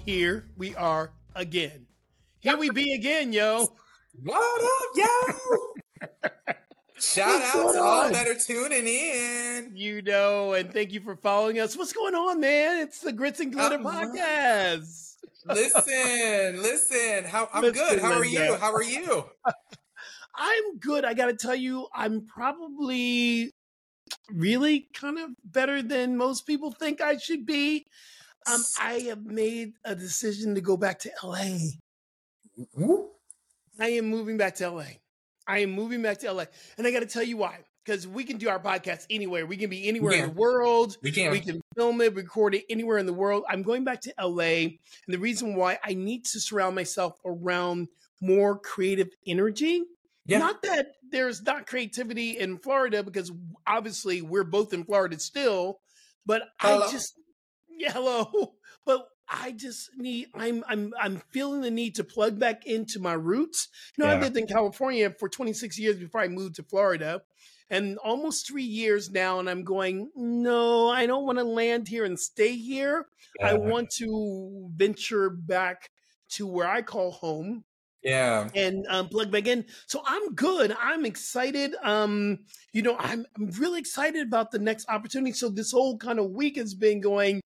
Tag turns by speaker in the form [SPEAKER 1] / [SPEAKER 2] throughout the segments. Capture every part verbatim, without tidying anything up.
[SPEAKER 1] here we are again. Here we be again, yo.
[SPEAKER 2] What up, yo? Shout
[SPEAKER 1] What's
[SPEAKER 2] out
[SPEAKER 1] going
[SPEAKER 2] to all
[SPEAKER 1] on?
[SPEAKER 2] that are tuning in.
[SPEAKER 1] You know, and thank you for following us. What's going on, man? It's the Grits and Glitter
[SPEAKER 2] Uh,
[SPEAKER 1] podcast.
[SPEAKER 2] listen, listen. How I'm
[SPEAKER 1] Mister
[SPEAKER 2] good. How are
[SPEAKER 1] Linda.
[SPEAKER 2] you? How are you?
[SPEAKER 1] I'm good. I got to tell you, I'm probably really kind of better than most people think I should be. Um, I have made a decision to go back to L A.
[SPEAKER 2] Whoop.
[SPEAKER 1] I am moving back to L A. I am moving back to L A. And I got to tell you why. Because we can do our podcast anywhere. We can be anywhere
[SPEAKER 2] Yeah.
[SPEAKER 1] in the world.
[SPEAKER 2] We can.
[SPEAKER 1] We can film it, record it anywhere in the world. I'm going back to L A. And the reason why I need to surround myself around more creative energy.
[SPEAKER 2] Yeah.
[SPEAKER 1] Not that there's not creativity in Florida, because obviously we're both in Florida still. But
[SPEAKER 2] Hello.
[SPEAKER 1] I just, yeah, hello. But I just need, I'm I'm I'm feeling the need to plug back into my roots. You know, I
[SPEAKER 2] Yeah.
[SPEAKER 1] lived in California for twenty-six years before I moved to Florida, and almost three years now, and I'm going, no, I don't want to land here and stay here. I
[SPEAKER 2] Yeah.
[SPEAKER 1] want to venture back to where I call home
[SPEAKER 2] Yeah.
[SPEAKER 1] and um, plug back in. So I'm good. I'm excited. Um, you know, I'm I'm really excited about the next opportunity. So this whole kind of week has been going,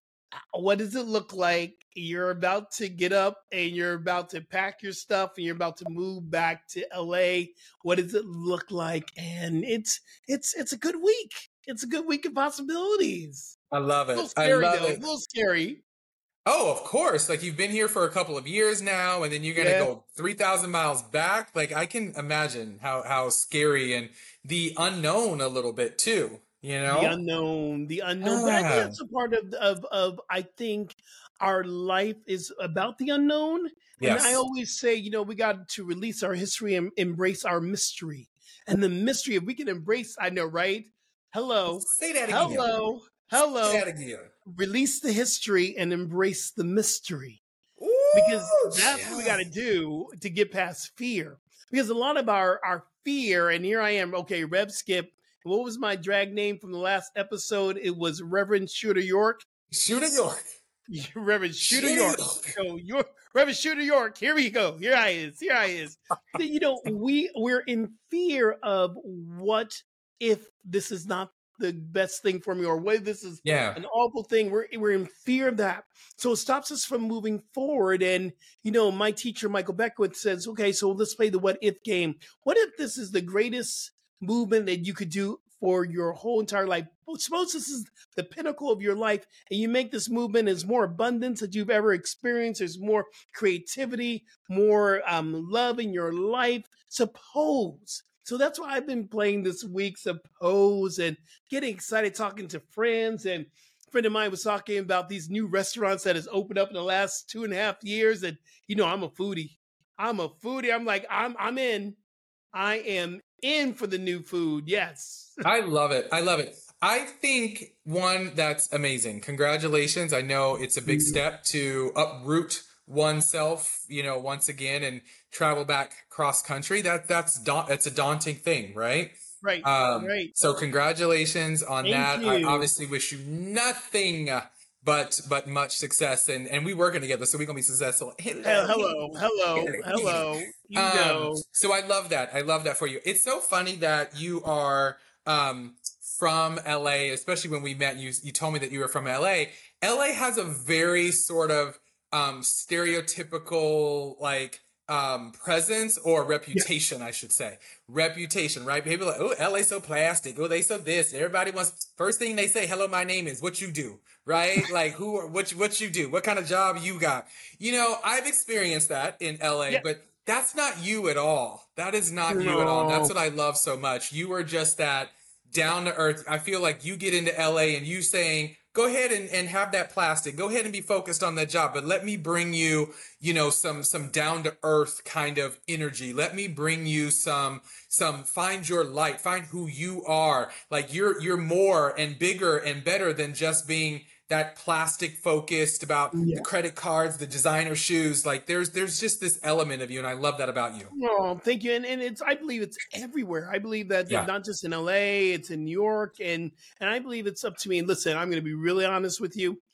[SPEAKER 1] what does it look like? You're about to get up and you're about to pack your stuff and you're about to move back to L A. What does it look like? And it's it's it's a good week. It's a good week of possibilities.
[SPEAKER 2] I love
[SPEAKER 1] A little
[SPEAKER 2] it. I
[SPEAKER 1] scary
[SPEAKER 2] love
[SPEAKER 1] though. A
[SPEAKER 2] it.
[SPEAKER 1] little scary.
[SPEAKER 2] Oh, of course. Like you've been here for a couple of years now, and then you're gonna
[SPEAKER 1] Yeah.
[SPEAKER 2] go three thousand miles back. Like I can imagine how how scary and the unknown a little bit too. You
[SPEAKER 1] The
[SPEAKER 2] know?
[SPEAKER 1] unknown, the unknown. But I think
[SPEAKER 2] Ah.
[SPEAKER 1] that's a part of of of I think our life is about the unknown. And I
[SPEAKER 2] Yes.
[SPEAKER 1] always say, you know, we got to release our history and embrace our mystery. And the mystery, if we can embrace, I know, right? Hello,
[SPEAKER 2] Say that again.
[SPEAKER 1] hello,
[SPEAKER 2] Say
[SPEAKER 1] hello.
[SPEAKER 2] that again.
[SPEAKER 1] Release the history and embrace the mystery. Because
[SPEAKER 2] Ooh,
[SPEAKER 1] that's what we got to
[SPEAKER 2] yeah.
[SPEAKER 1] do to get past fear. Because a lot of our, our fear, and here I am, okay, Rev Skip. What was my drag name from the last episode? It was Reverend Shooter York.
[SPEAKER 2] Shooter York.
[SPEAKER 1] Reverend Shooter
[SPEAKER 2] Shooter
[SPEAKER 1] York.
[SPEAKER 2] York.
[SPEAKER 1] So York, Reverend Shooter York. Here we go. Here I is. Here I is. You know, we we're in fear of what if this is not the best thing for me, or what if this is
[SPEAKER 2] Yeah.
[SPEAKER 1] an awful thing. We're we're in fear of that. So it stops us from moving forward. And you know, my teacher Michael Beckwith says, okay, so let's play the what if game. What if this is the greatest movement that you could do for your whole entire life? Suppose this is the pinnacle of your life, and you make this movement, there's more abundance that you've ever experienced, there's more creativity, more um, love in your life. Suppose. So that's why I've been playing this week, suppose, and getting excited, talking to friends. And a friend of mine was talking about these new restaurants that has opened up in the last two and a half years. And you know, I'm a foodie. I'm a foodie. I'm like, I'm I'm in. I am in for the new food. Yes.
[SPEAKER 2] I love it. I love it. I think one that's amazing. Congratulations. I know it's a big step to uproot oneself, you know, once again and travel back cross country. That that's da- that's a daunting thing, right?
[SPEAKER 1] Right.
[SPEAKER 2] Um,
[SPEAKER 1] Right.
[SPEAKER 2] so congratulations on
[SPEAKER 1] Thank
[SPEAKER 2] that. I
[SPEAKER 1] you.
[SPEAKER 2] obviously wish you nothing but but much success, and and we working together, so we're gonna be successful.
[SPEAKER 1] Hel-
[SPEAKER 2] Hello.
[SPEAKER 1] Hello. Hello. Hello. You
[SPEAKER 2] Um,
[SPEAKER 1] know.
[SPEAKER 2] so I love that. I love that for you. It's so funny that you are um from L A, especially when we met you. You told me that you were from L A. L A has a very sort of um stereotypical like um presence or
[SPEAKER 1] Yeah.
[SPEAKER 2] reputation, I should say. Reputation, right? People are like, oh, L A so plastic. Oh, they so this. Everybody wants first thing they say, hello, my name is what you do, right? Like who are what you, what you do, what kind of job you got. You know, I've experienced that in L A,
[SPEAKER 1] Yeah.
[SPEAKER 2] but that's not you at all. That is not you at all. And that's
[SPEAKER 1] No.
[SPEAKER 2] what I love so much. You are just that down to earth. I feel like you get into L A and you saying, go ahead and, and have that plastic. Go ahead and be focused on that job. But let me bring you, you know, some some down to earth kind of energy. Let me bring you some some find your light, find who you are. Like you're you're more and bigger and better than just being that plastic focused about
[SPEAKER 1] Yeah.
[SPEAKER 2] the credit cards, the designer shoes. Like there's there's just this element of you, and I love that about you.
[SPEAKER 1] Oh, thank you. And and it's I believe it's everywhere. I believe that it's
[SPEAKER 2] Yeah.
[SPEAKER 1] not just in L A, it's in New York, and and I believe it's up to me. And listen, I'm going to be really honest with you.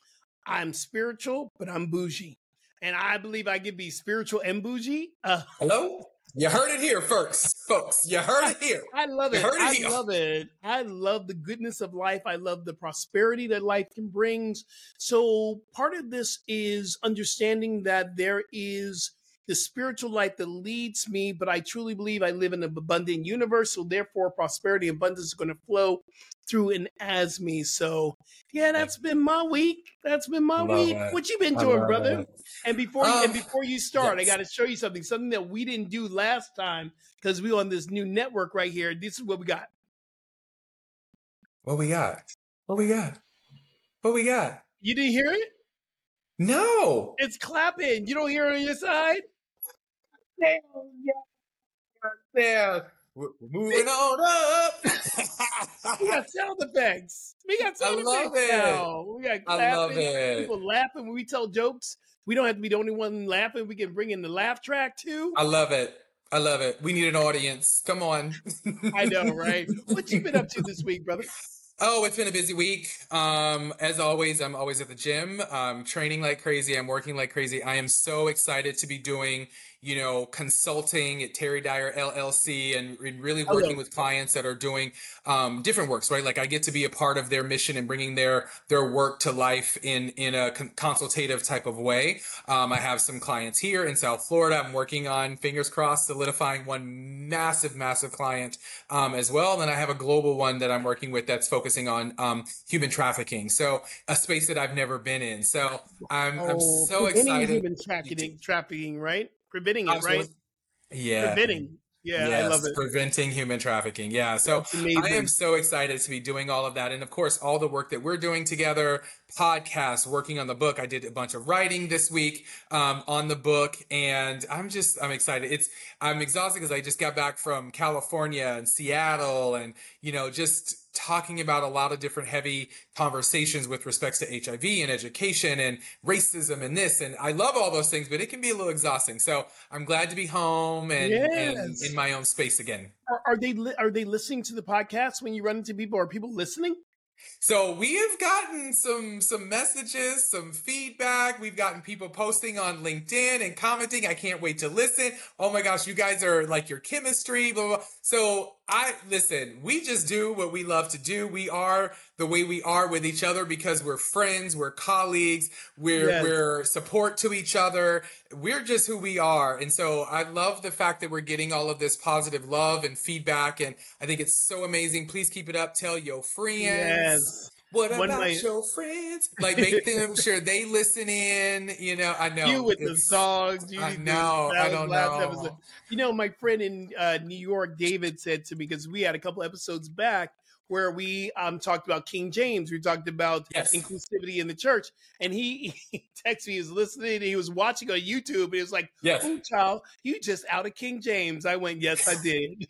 [SPEAKER 1] I'm spiritual, but I'm bougie. And I believe I can be spiritual and bougie. Uh,
[SPEAKER 2] Hello? You heard it here, folks. Folks, you heard
[SPEAKER 1] I,
[SPEAKER 2] it here.
[SPEAKER 1] I love
[SPEAKER 2] You
[SPEAKER 1] it.
[SPEAKER 2] heard it
[SPEAKER 1] I
[SPEAKER 2] here.
[SPEAKER 1] love it. I love the goodness of life. I love the prosperity that life can bring. So part of this is understanding that there is the spiritual life that leads me, but I truly believe I live in an abundant universe. So therefore, prosperity and abundance is going to flow through and as me. So yeah, that's been my week. That's been my
[SPEAKER 2] Love
[SPEAKER 1] week.
[SPEAKER 2] it.
[SPEAKER 1] What you been
[SPEAKER 2] I
[SPEAKER 1] doing,
[SPEAKER 2] love
[SPEAKER 1] brother?
[SPEAKER 2] it.
[SPEAKER 1] And before you, and
[SPEAKER 2] Um,
[SPEAKER 1] before you start, I
[SPEAKER 2] yes.
[SPEAKER 1] got to show you something, something that we didn't do last time because we on this new network right here. This is what we got.
[SPEAKER 2] What we got? What we got? What we got?
[SPEAKER 1] You didn't hear it?
[SPEAKER 2] No.
[SPEAKER 1] It's clapping. You don't hear it on your side?
[SPEAKER 2] Damn, yeah, yeah. We're moving on up.
[SPEAKER 1] We got sound effects. We got sound
[SPEAKER 2] I love
[SPEAKER 1] effects
[SPEAKER 2] it.
[SPEAKER 1] now. We got
[SPEAKER 2] I love
[SPEAKER 1] clapping.
[SPEAKER 2] it.
[SPEAKER 1] People laughing when we tell jokes. We don't have to be the only one laughing. We can bring in the laugh track too.
[SPEAKER 2] I love it. I love it. We need an audience. Come on.
[SPEAKER 1] I know, right? What you been up to this week, brother?
[SPEAKER 2] Oh, it's been a busy week. Um, as always, I'm always at the gym, um, training like crazy. I'm working like crazy. I am so excited to be doing, you know, consulting at Terry Dyer L L C and, and really working
[SPEAKER 1] Hello.
[SPEAKER 2] with clients that are doing um, different works, right? Like I get to be a part of their mission and bringing their their work to life in in a con- consultative type of way. Um, I have some clients here in South Florida. I'm working on, fingers crossed, solidifying one massive, massive client um, as well. And then I have a global one that I'm working with that's focusing on um, human trafficking. So a space that I've never been in. So I'm, I'm
[SPEAKER 1] Oh,
[SPEAKER 2] so
[SPEAKER 1] preventing
[SPEAKER 2] excited.
[SPEAKER 1] human trafficking, trafficking, right? Preventing it, right?
[SPEAKER 2] Yeah.
[SPEAKER 1] Preventing. Yeah,
[SPEAKER 2] Yes,
[SPEAKER 1] I love it.
[SPEAKER 2] preventing human trafficking. Yeah. So
[SPEAKER 1] That's amazing.
[SPEAKER 2] I am so excited to be doing all of that. And of course, all the work that we're doing together, podcasts, working on the book. I did a bunch of writing this week um, on the book. And I'm just, I'm excited. It's, I'm exhausted because I just got back from California and Seattle and, you know, just talking about a lot of different heavy conversations with respects to H I V and education and racism and this. And I love all those things, but it can be a little exhausting. So I'm glad to be home and, and
[SPEAKER 1] Yes.
[SPEAKER 2] in my own space again.
[SPEAKER 1] Are, are they li- are they listening to the podcast when you run into people? Are people listening?
[SPEAKER 2] So we have gotten some some messages, some feedback. We've gotten people posting on LinkedIn and commenting. I can't wait to listen. Oh my gosh, you guys are like your chemistry, blah, blah, blah. So I listen, we just do what we love to do. We are the way we are with each other because we're friends, we're colleagues, we're
[SPEAKER 1] Yes.
[SPEAKER 2] we're support to each other. We're just who we are. And so I love the fact that we're getting all of this positive love and feedback. And I think it's so amazing. Please keep it up. Tell your friends.
[SPEAKER 1] Yes.
[SPEAKER 2] What
[SPEAKER 1] One
[SPEAKER 2] about
[SPEAKER 1] of my-
[SPEAKER 2] your friends? Like make them sure they listen in. You know, I know
[SPEAKER 1] You with the
[SPEAKER 2] it's-
[SPEAKER 1] songs. You
[SPEAKER 2] I
[SPEAKER 1] need to-
[SPEAKER 2] know,
[SPEAKER 1] that
[SPEAKER 2] I
[SPEAKER 1] was
[SPEAKER 2] don't
[SPEAKER 1] last
[SPEAKER 2] know.
[SPEAKER 1] episode. You know, my friend in uh, New York, David, said to me, because we had a couple episodes back where we um, talked about King James. We talked about
[SPEAKER 2] Yes.
[SPEAKER 1] inclusivity in the church. And he, he texted me, he was listening, he was watching on YouTube, and he was like,
[SPEAKER 2] Yes.
[SPEAKER 1] "Oh, child, you just out of King James." I went, "Yes, I did."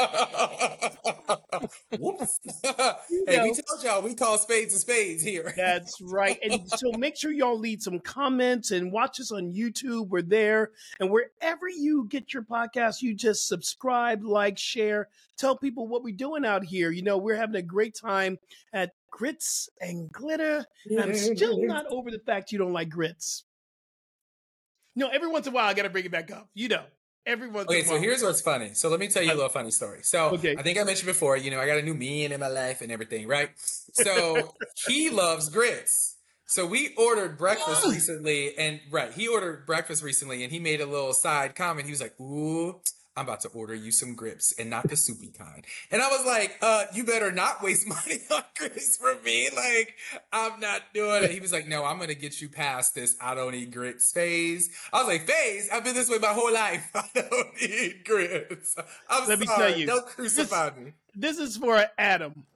[SPEAKER 2] Whoops.
[SPEAKER 1] You
[SPEAKER 2] Hey, we
[SPEAKER 1] know.
[SPEAKER 2] told y'all we call spades a spades here.
[SPEAKER 1] That's right. And so make sure y'all leave some comments and watch us on YouTube. We're there. And wherever you get your podcast, you just subscribe, like, share, tell people what we're doing out here. You know, we're having a great time at Grits and Glitter. And I'm still not over the fact you don't like grits. No, every once in a while, I got to bring it back up. You know, every once
[SPEAKER 2] Okay,
[SPEAKER 1] in a
[SPEAKER 2] so
[SPEAKER 1] while.
[SPEAKER 2] here's what's funny. So let me tell you a little funny story. So
[SPEAKER 1] Okay.
[SPEAKER 2] I think I mentioned before, you know, I got a new man in my life and everything, right? So he loves grits. So we ordered breakfast
[SPEAKER 1] Mm.
[SPEAKER 2] recently, and right, he ordered breakfast recently, and he made a little side comment. He was like, "Ooh, I'm about to order you some grits, and not the soupy kind." And I was like, "Uh, you better not waste money on grits for me. Like, I'm not doing it." He was like, "No, I'm gonna get you past this I don't eat grits phase." I was like, "Phase? I've been this way my whole life. I don't eat grits. I'm
[SPEAKER 1] Let me
[SPEAKER 2] sorry.
[SPEAKER 1] tell you,
[SPEAKER 2] Don't crucify me."
[SPEAKER 1] This is for Adam.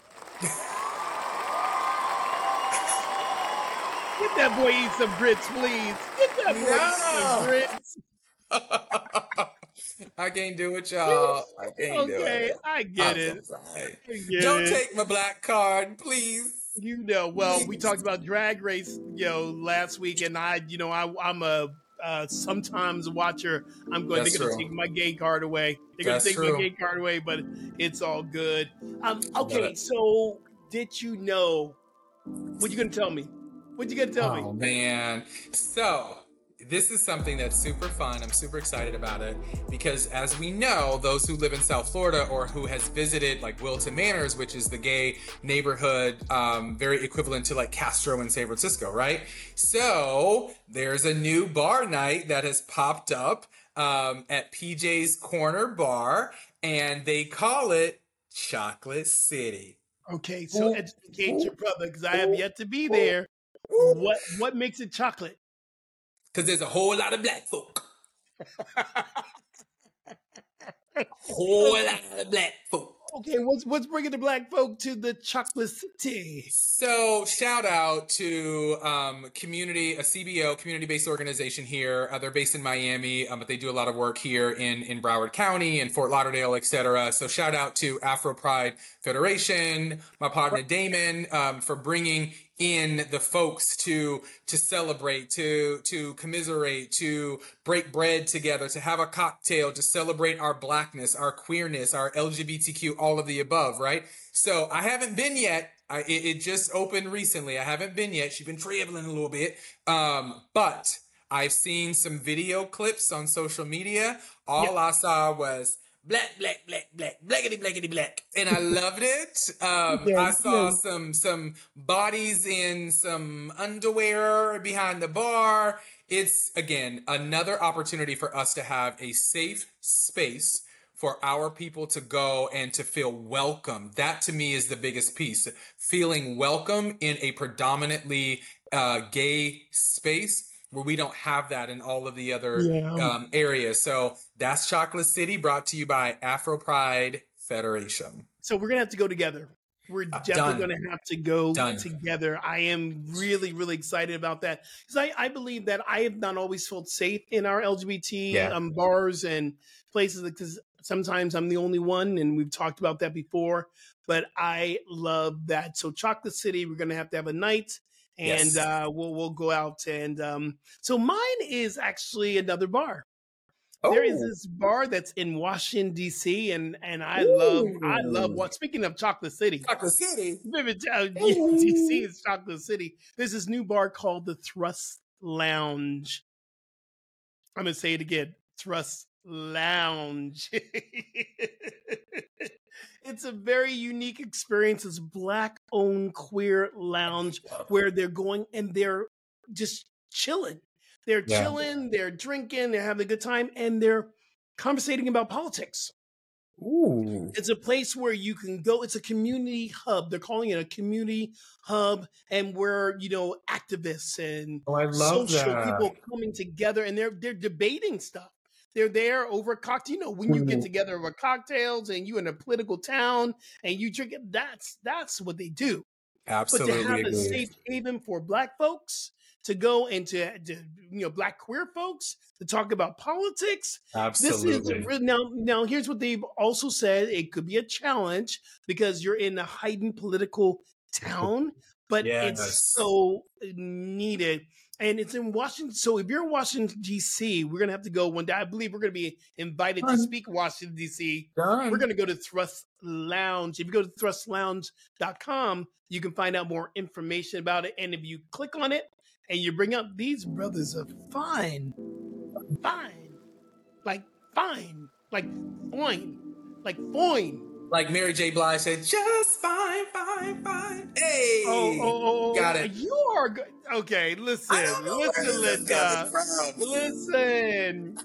[SPEAKER 1] Get that boy eat some grits, please. Get that boy eat some grits.
[SPEAKER 2] I can't do it, y'all. I can't do
[SPEAKER 1] Okay,
[SPEAKER 2] it.
[SPEAKER 1] I get
[SPEAKER 2] I'm
[SPEAKER 1] it.
[SPEAKER 2] so sorry.
[SPEAKER 1] I get
[SPEAKER 2] Don't
[SPEAKER 1] it.
[SPEAKER 2] take my black card, please.
[SPEAKER 1] You know, well, we talked about Drag Race, you know, last week, and I, you know, I, I'm a uh, sometimes watcher. I'm going.
[SPEAKER 2] That's
[SPEAKER 1] They're going to
[SPEAKER 2] true.
[SPEAKER 1] take my gay card away. They're going
[SPEAKER 2] That's
[SPEAKER 1] to take
[SPEAKER 2] true.
[SPEAKER 1] my gay card away, but it's all good. Um,
[SPEAKER 2] Love
[SPEAKER 1] okay,
[SPEAKER 2] it.
[SPEAKER 1] so did you know? What you going to tell me? What you gonna tell me?
[SPEAKER 2] Oh man. So this is something that's super fun. I'm super excited about it because, as we know, those who live in South Florida or who has visited like Wilton Manors, which is the gay neighborhood, um, very equivalent to like Castro in San Francisco, right? So there's a new bar night that has popped up um, at P J's Corner Bar, and they call it Chocolate City.
[SPEAKER 1] Okay, so educate your brother because I have yet to be there. What what makes it chocolate?
[SPEAKER 2] Because there's a whole lot of black folk. Whole lot of black folk.
[SPEAKER 1] Okay, what's what's bringing the black folk to the Chocolate City?
[SPEAKER 2] So shout out to um, community, a C B O, community-based organization here. Uh, they're based in Miami, um, but they do a lot of work here in, in Broward County and Fort Lauderdale, et cetera. So shout out to Afro Pride Federation, my partner Damon, um, for bringing in the folks to to celebrate, to to commiserate, to break bread together, to have a cocktail, to celebrate our blackness, our queerness, our L G B T Q, all of the above, right? So I haven't been yet. I, it, it just opened recently. I haven't been yet. She's been traveling a little bit, um, but I've seen some video clips on social media. All yep. I saw was black, black, black, black, blackity, blackity, black. And I loved it. Um, yeah, I saw yeah. some some bodies in some underwear behind the bar. It's, again, another opportunity for us to have a safe space for our people to go and to feel welcome. That, to me, is the biggest piece. Feeling welcome in a predominantly uh, gay space, where we don't have that in all of the other yeah. um, areas. So that's Chocolate City, brought to you by Afro Pride Federation.
[SPEAKER 1] So we're going to have to go together. We're
[SPEAKER 2] Uh,
[SPEAKER 1] definitely
[SPEAKER 2] done.
[SPEAKER 1] going to have to go
[SPEAKER 2] Done.
[SPEAKER 1] together. I am really, really excited about that because I, I believe that I have not always felt safe in our L G B T
[SPEAKER 2] Yeah.
[SPEAKER 1] um, bars and places because sometimes I'm the only one, and we've talked about that before. But I love that. So Chocolate City, we're going to have to have a night. And
[SPEAKER 2] Yes.
[SPEAKER 1] uh, we'll we'll go out and um, so mine is actually another bar.
[SPEAKER 2] Oh.
[SPEAKER 1] There is this bar that's in Washington D C and and I love I love what. Speaking of Chocolate City,
[SPEAKER 2] Chocolate City.
[SPEAKER 1] D C is Chocolate City. There's this new bar called the Thrust Lounge. I'm gonna say it again, Thrust Lounge. It's a very unique experience. It's Black-owned queer lounge where they're going and they're just chilling. They're
[SPEAKER 2] Yeah.
[SPEAKER 1] chilling, they're drinking, they're having a good time, and they're conversating about politics.
[SPEAKER 2] Ooh.
[SPEAKER 1] It's a place where you can go. It's a community hub. They're calling it a community hub, and where, you know, activists and
[SPEAKER 2] Oh, I love
[SPEAKER 1] social
[SPEAKER 2] that.
[SPEAKER 1] people coming together, and they're they're debating stuff. They're there over a cocktail. You know, when you get
[SPEAKER 2] Mhm.
[SPEAKER 1] together over cocktails and you in a political town and you drink it, that's that's what they do.
[SPEAKER 2] Absolutely
[SPEAKER 1] But to have
[SPEAKER 2] agree.
[SPEAKER 1] a safe haven for Black folks to go and to, to you know, Black queer folks to talk about politics.
[SPEAKER 2] Absolutely.
[SPEAKER 1] This is re- now. Now, here's what they've also said: it could be a challenge because you're in a heightened political town, but
[SPEAKER 2] Yes.
[SPEAKER 1] it's so needed. And it's in Washington. So if you're in Washington, D C, we're going to have to go one day. I believe we're going to be invited to
[SPEAKER 2] Done.
[SPEAKER 1] speak Washington, D C.
[SPEAKER 2] Done.
[SPEAKER 1] We're going to go to Thrust Lounge. If you go to thrust lounge dot com, you can find out more information about it. And if you click on it and you bring up, these brothers are fine. Fine. Like fine. Like fine. Like fine.
[SPEAKER 2] Like Mary J. Blige said, just fine, fine, fine. Hey,
[SPEAKER 1] Oh, oh, oh,
[SPEAKER 2] got it.
[SPEAKER 1] You are good. Okay, listen,
[SPEAKER 2] I don't know where
[SPEAKER 1] listen,
[SPEAKER 2] this is coming
[SPEAKER 1] Linda.
[SPEAKER 2] from.
[SPEAKER 1] Listen.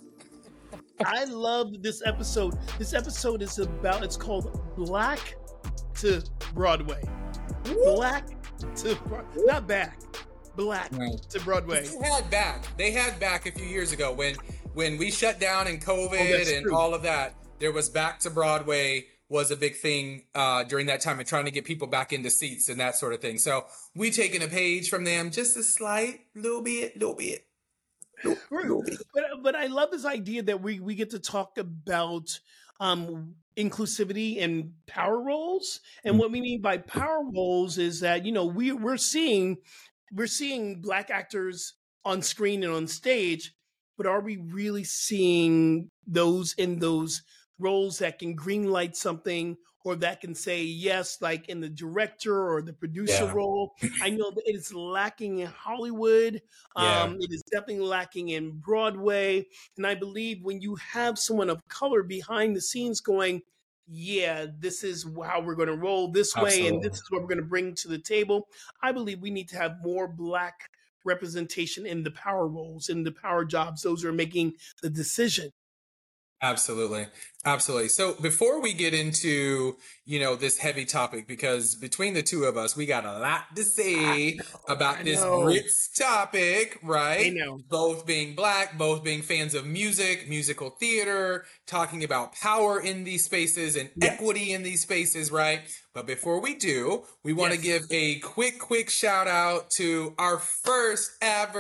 [SPEAKER 1] I love this episode. This episode is about, it's called Black to Broadway. Black to, Bro- not back, Black
[SPEAKER 2] Right.
[SPEAKER 1] to Broadway.
[SPEAKER 2] They had back. They had back a few years ago when when we shut down and
[SPEAKER 1] Oh,
[SPEAKER 2] COVID
[SPEAKER 1] that's
[SPEAKER 2] and
[SPEAKER 1] true.
[SPEAKER 2] all of that. There was Back to Broadway was a big thing uh, during that time and trying to get people back into seats and that sort of thing. So we taken a page from them, just a slight little bit, little bit. Little, little bit.
[SPEAKER 1] But but I love this idea that we we get to talk about um inclusivity and power roles. And what we mean by power roles is that, you know, we we're seeing we're seeing Black actors on screen and on stage, but are we really seeing those in those roles that can greenlight something or that can say yes, like in the director or the producer
[SPEAKER 2] Yeah.
[SPEAKER 1] role. I know that it is lacking in Hollywood.
[SPEAKER 2] Yeah.
[SPEAKER 1] Um, it is definitely lacking in Broadway. And I believe when you have someone of color behind the scenes going, yeah, this is how we're going to roll this way, and this
[SPEAKER 2] Absolutely.
[SPEAKER 1] is what we're going to bring to the table. I believe we need to have more Black representation in the power roles, in the power jobs. Those are making the decision.
[SPEAKER 2] Absolutely. Absolutely. So before we get into, you know, this heavy topic, because between the two of us, we got a lot to
[SPEAKER 1] I
[SPEAKER 2] say
[SPEAKER 1] know, I
[SPEAKER 2] about this
[SPEAKER 1] know,
[SPEAKER 2] grits topic,
[SPEAKER 1] I
[SPEAKER 2] right?
[SPEAKER 1] know.
[SPEAKER 2] Both being Black, both being fans of music, musical theater, talking about power in these spaces and
[SPEAKER 1] Yes,
[SPEAKER 2] equity in these spaces, right? But before we do, we want to
[SPEAKER 1] yes.
[SPEAKER 2] give a quick, quick shout out to our first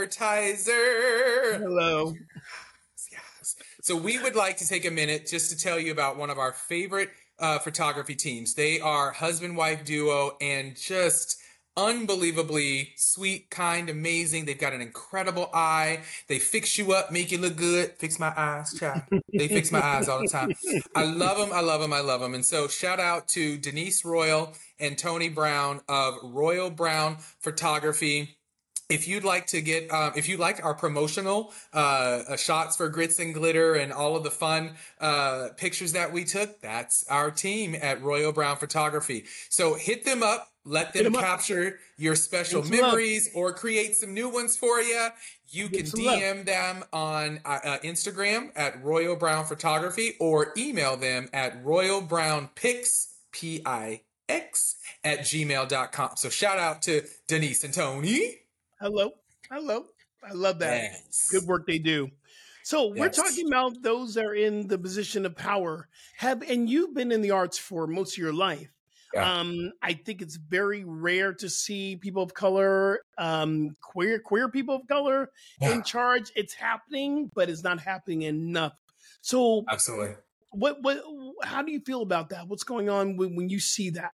[SPEAKER 2] advertiser.
[SPEAKER 1] Hello.
[SPEAKER 2] Yes. So we would like to take a minute just to tell you about one of our favorite uh, photography teams. They are husband-wife duo and just unbelievably sweet, kind, amazing. They've got an incredible eye. They fix you up, make you look good. Fix my eyes, child. They fix my eyes all the time. I love them. I love them. I love them. And so shout out to Denise Royal and Tony Brown of Royal Brown Photography. If you'd like to get, um, if you liked our promotional uh, uh, shots for Grits and Glitter and all of the fun uh, pictures that we took, that's our team at Royal Brown Photography. So hit them up, let
[SPEAKER 1] Hit
[SPEAKER 2] them
[SPEAKER 1] 'em up.
[SPEAKER 2] capture your special
[SPEAKER 1] Get some love.
[SPEAKER 2] memories or create some new ones for you. You
[SPEAKER 1] Get
[SPEAKER 2] can
[SPEAKER 1] some love.
[SPEAKER 2] D M them on uh, uh, Instagram at Royal Brown Photography or email them at Royal Brown Pics, P I X, at gmail dot com. So shout out to Denise and Tony.
[SPEAKER 1] Hello. Hello. I love that.
[SPEAKER 2] Yes.
[SPEAKER 1] Good work they do. So we're
[SPEAKER 2] Yes.
[SPEAKER 1] talking about those that are in the position of power. Have and you've been in the arts for most of your life.
[SPEAKER 2] Yeah.
[SPEAKER 1] Um, I think it's very rare to see people of color, um, queer queer people of color
[SPEAKER 2] Yeah.
[SPEAKER 1] in charge. It's happening, but it's not happening enough. So
[SPEAKER 2] Absolutely.
[SPEAKER 1] what what how do you feel about that? What's going on when, when you see that?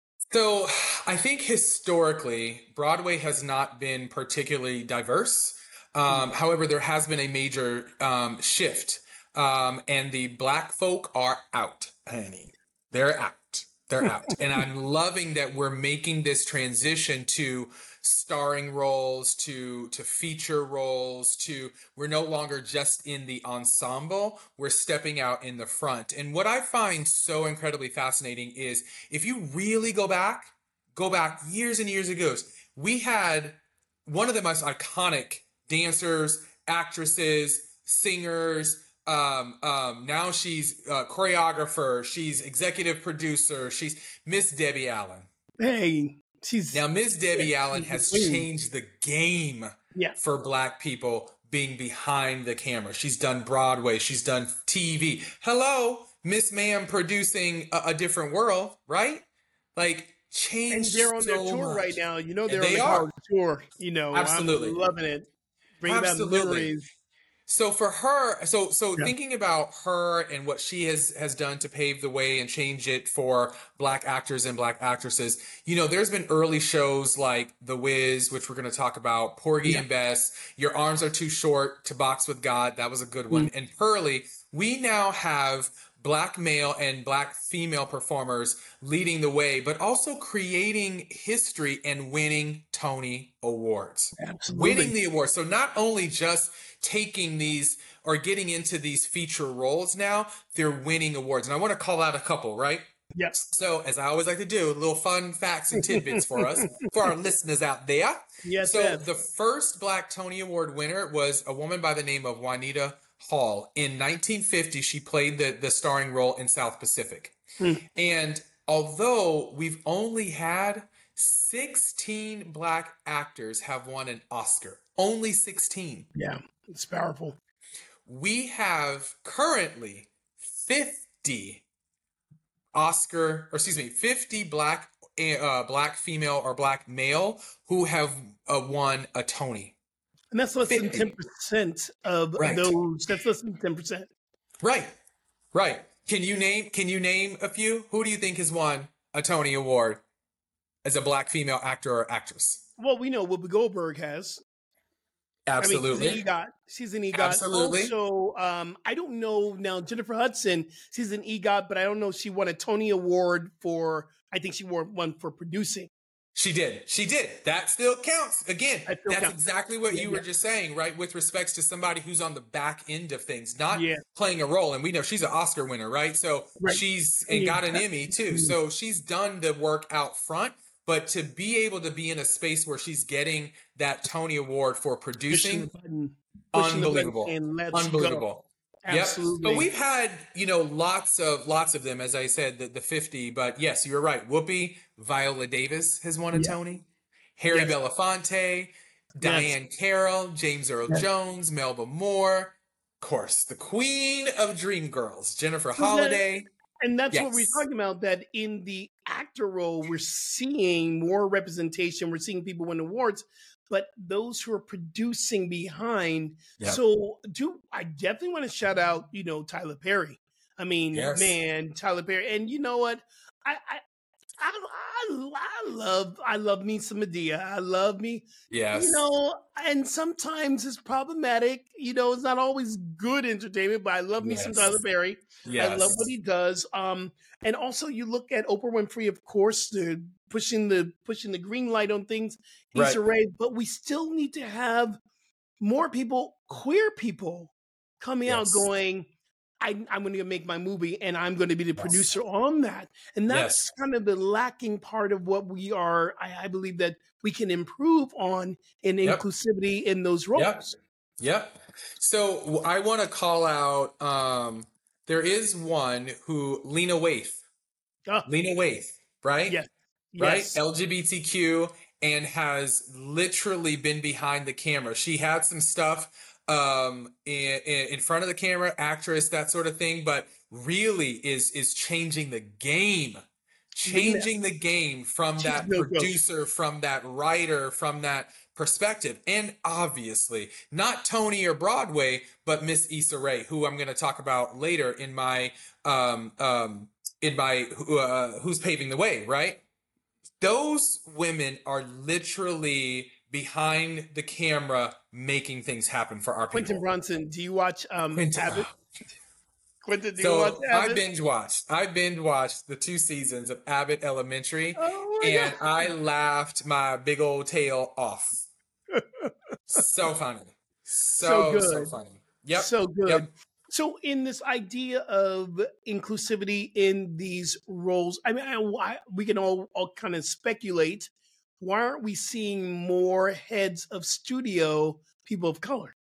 [SPEAKER 2] So I think historically, Broadway has not been particularly diverse. Um, however, there has been a major um, shift, um, and the Black folk are out, honey. They're out. They're out. And I'm loving that we're making this transition to starring roles, to to feature roles, to we're no longer just in the ensemble, we're stepping out in the front. And what I find so incredibly fascinating is if you really go back, go back years and years ago, we had one of the most iconic dancers, actresses, singers. Um, um, now she's a choreographer, she's executive producer, she's Miss Debbie Allen.
[SPEAKER 1] Hey, she's
[SPEAKER 2] Now, Miss Debbie
[SPEAKER 1] yeah,
[SPEAKER 2] Allen
[SPEAKER 1] she's
[SPEAKER 2] has
[SPEAKER 1] the queen.
[SPEAKER 2] changed the game
[SPEAKER 1] Yeah.
[SPEAKER 2] for Black people being behind the camera. She's done Broadway, she's done T V. Hello, Miss Ma'am producing a, a different world, right? Like,
[SPEAKER 1] And
[SPEAKER 2] changed
[SPEAKER 1] they're on their
[SPEAKER 2] so
[SPEAKER 1] tour
[SPEAKER 2] much.
[SPEAKER 1] right now. You know
[SPEAKER 2] And
[SPEAKER 1] they're on
[SPEAKER 2] they
[SPEAKER 1] the
[SPEAKER 2] are.
[SPEAKER 1] college tour. You know,
[SPEAKER 2] Absolutely.
[SPEAKER 1] I'm loving it. Bringing back
[SPEAKER 2] Absolutely.
[SPEAKER 1] memories.
[SPEAKER 2] So for her, so so
[SPEAKER 1] Yeah.
[SPEAKER 2] thinking about her and what she has has done to pave the way and change it for Black actors and Black actresses, you know, there's been early shows like The Wiz, which we're going to talk about, Porgy
[SPEAKER 1] Yeah.
[SPEAKER 2] and Bess, Your Arms Are Too Short to Box with God, that was a good
[SPEAKER 1] Mm.
[SPEAKER 2] one, and Pearly. We now have Black male and Black female performers leading the way, but also creating history and winning Tony Awards.
[SPEAKER 1] Absolutely.
[SPEAKER 2] Winning the awards. So not only just taking these or getting into these feature roles now, they're winning awards. And I want to call out a couple, right?
[SPEAKER 1] Yes.
[SPEAKER 2] So as I always like to do, little fun facts and tidbits for us, for our listeners out there.
[SPEAKER 1] Yes.
[SPEAKER 2] So
[SPEAKER 1] yes.
[SPEAKER 2] the first Black Tony Award winner was a woman by the name of Juanita Hall. In nineteen fifty, she played the, the starring role in South Pacific.
[SPEAKER 1] Hmm.
[SPEAKER 2] And although we've only had sixteen Black actors have won an Oscar, only sixteen.
[SPEAKER 1] Yeah. It's powerful.
[SPEAKER 2] We have currently fifty Oscar, or excuse me, fifty Black uh, Black female or Black male who have uh, won a Tony.
[SPEAKER 1] And that's less than
[SPEAKER 2] fifty.
[SPEAKER 1] ten percent of
[SPEAKER 2] Right.
[SPEAKER 1] those. That's less than ten percent.
[SPEAKER 2] Right, right. Can you name? Can you name a few? Who do you think has won a Tony Award as a Black female actor or actress?
[SPEAKER 1] Well, we know Whoopi Goldberg has. I mean, she's an
[SPEAKER 2] Absolutely.
[SPEAKER 1] EGOT. She's an EGOT.
[SPEAKER 2] Absolutely.
[SPEAKER 1] Also, um, I don't know now. Jennifer Hudson, she's an EGOT, but I don't know if she won a Tony Award for. I think she won one for producing.
[SPEAKER 2] She did. She did. That still counts. Again,
[SPEAKER 1] That still
[SPEAKER 2] that's
[SPEAKER 1] counts.
[SPEAKER 2] exactly what
[SPEAKER 1] Yeah,
[SPEAKER 2] you were
[SPEAKER 1] yeah.
[SPEAKER 2] just saying, right? With respects to somebody who's on the back end of things, not
[SPEAKER 1] Yeah.
[SPEAKER 2] playing a role. And we know she's an Oscar winner, right? So
[SPEAKER 1] Right.
[SPEAKER 2] she's and got an Emmy too. So she's done the work out front. But to be able to be in a space where she's getting that Tony Award for
[SPEAKER 1] Pushing the
[SPEAKER 2] producing,
[SPEAKER 1] button. Pushing the button
[SPEAKER 2] unbelievable.
[SPEAKER 1] and let's go.
[SPEAKER 2] Unbelievable. Yep.
[SPEAKER 1] Absolutely.
[SPEAKER 2] But we've had, you know, lots of lots of them, as I said, the, the fifty. But yes, you're right. Whoopi, Viola Davis has won a
[SPEAKER 1] Yeah.
[SPEAKER 2] Tony. Harry
[SPEAKER 1] Yes.
[SPEAKER 2] Belafonte, Diane Carroll, James Earl
[SPEAKER 1] Yes.
[SPEAKER 2] Jones, Melba Moore, of course, the queen of Dreamgirls, Jennifer
[SPEAKER 1] So that-
[SPEAKER 2] Holliday.
[SPEAKER 1] And that's what we're
[SPEAKER 2] Yes.
[SPEAKER 1] talking about, that in the actor role, we're seeing more representation. We're seeing people win awards, but those who are producing behind.
[SPEAKER 2] Yep.
[SPEAKER 1] So do I definitely want to shout out, you know, Tyler Perry. I mean,
[SPEAKER 2] Yes.
[SPEAKER 1] man, Tyler Perry. And you know what? I, I I, I, I love I love me some Medea. I love me,
[SPEAKER 2] Yes.
[SPEAKER 1] you know, and sometimes it's problematic. You know, it's not always good entertainment, but I love me some
[SPEAKER 2] Yes.
[SPEAKER 1] Tyler Perry.
[SPEAKER 2] Yes.
[SPEAKER 1] I love what he does. Um, and also you look at Oprah Winfrey, of course, the pushing the pushing the green light on things, Issa
[SPEAKER 2] Right.
[SPEAKER 1] Rae, but we still need to have more people, queer people, coming out
[SPEAKER 2] Yes.
[SPEAKER 1] going, I, I'm going to make my movie and I'm going to be the
[SPEAKER 2] Yes.
[SPEAKER 1] producer on that. And that's
[SPEAKER 2] Yes.
[SPEAKER 1] kind of the lacking part of what we are, I, I believe that we can improve on in
[SPEAKER 2] Yep.
[SPEAKER 1] inclusivity in those roles.
[SPEAKER 2] Yep. Yep. So w- I want to call out. Um, there is one who Lena Waithe.
[SPEAKER 1] Ah,
[SPEAKER 2] Lena Waithe, right?
[SPEAKER 1] yes.
[SPEAKER 2] Right.
[SPEAKER 1] Yes.
[SPEAKER 2] L G B T Q and has literally been behind the camera. She had some stuff um in, in in front of the camera, actress, that sort of thing, but really is is changing the game. Changing the game from
[SPEAKER 1] She's
[SPEAKER 2] that
[SPEAKER 1] no joke.
[SPEAKER 2] producer, from that writer, from that perspective. And obviously, not Tony or Broadway, but Miss Issa Rae, who I'm going to talk about later in my um um in my uh, Who's Paving the Way, right? Those women are literally behind the camera making things happen for our
[SPEAKER 1] Quentin
[SPEAKER 2] people.
[SPEAKER 1] Bronson, do you watch um,
[SPEAKER 2] Quentin-
[SPEAKER 1] Abbott? Quentin, do you watch
[SPEAKER 2] So I
[SPEAKER 1] Abbott?
[SPEAKER 2] binge watched. I binge watched the two seasons of Abbott Elementary,
[SPEAKER 1] Oh my
[SPEAKER 2] and
[SPEAKER 1] God.
[SPEAKER 2] I laughed my big old tail off. So funny, so
[SPEAKER 1] So
[SPEAKER 2] so,
[SPEAKER 1] good.
[SPEAKER 2] funny. Yep.
[SPEAKER 1] So good.
[SPEAKER 2] Yep.
[SPEAKER 1] So in this idea of inclusivity in these roles, I mean, I, I, we can all, all kind of speculate. Why aren't we seeing more heads of studio people of color?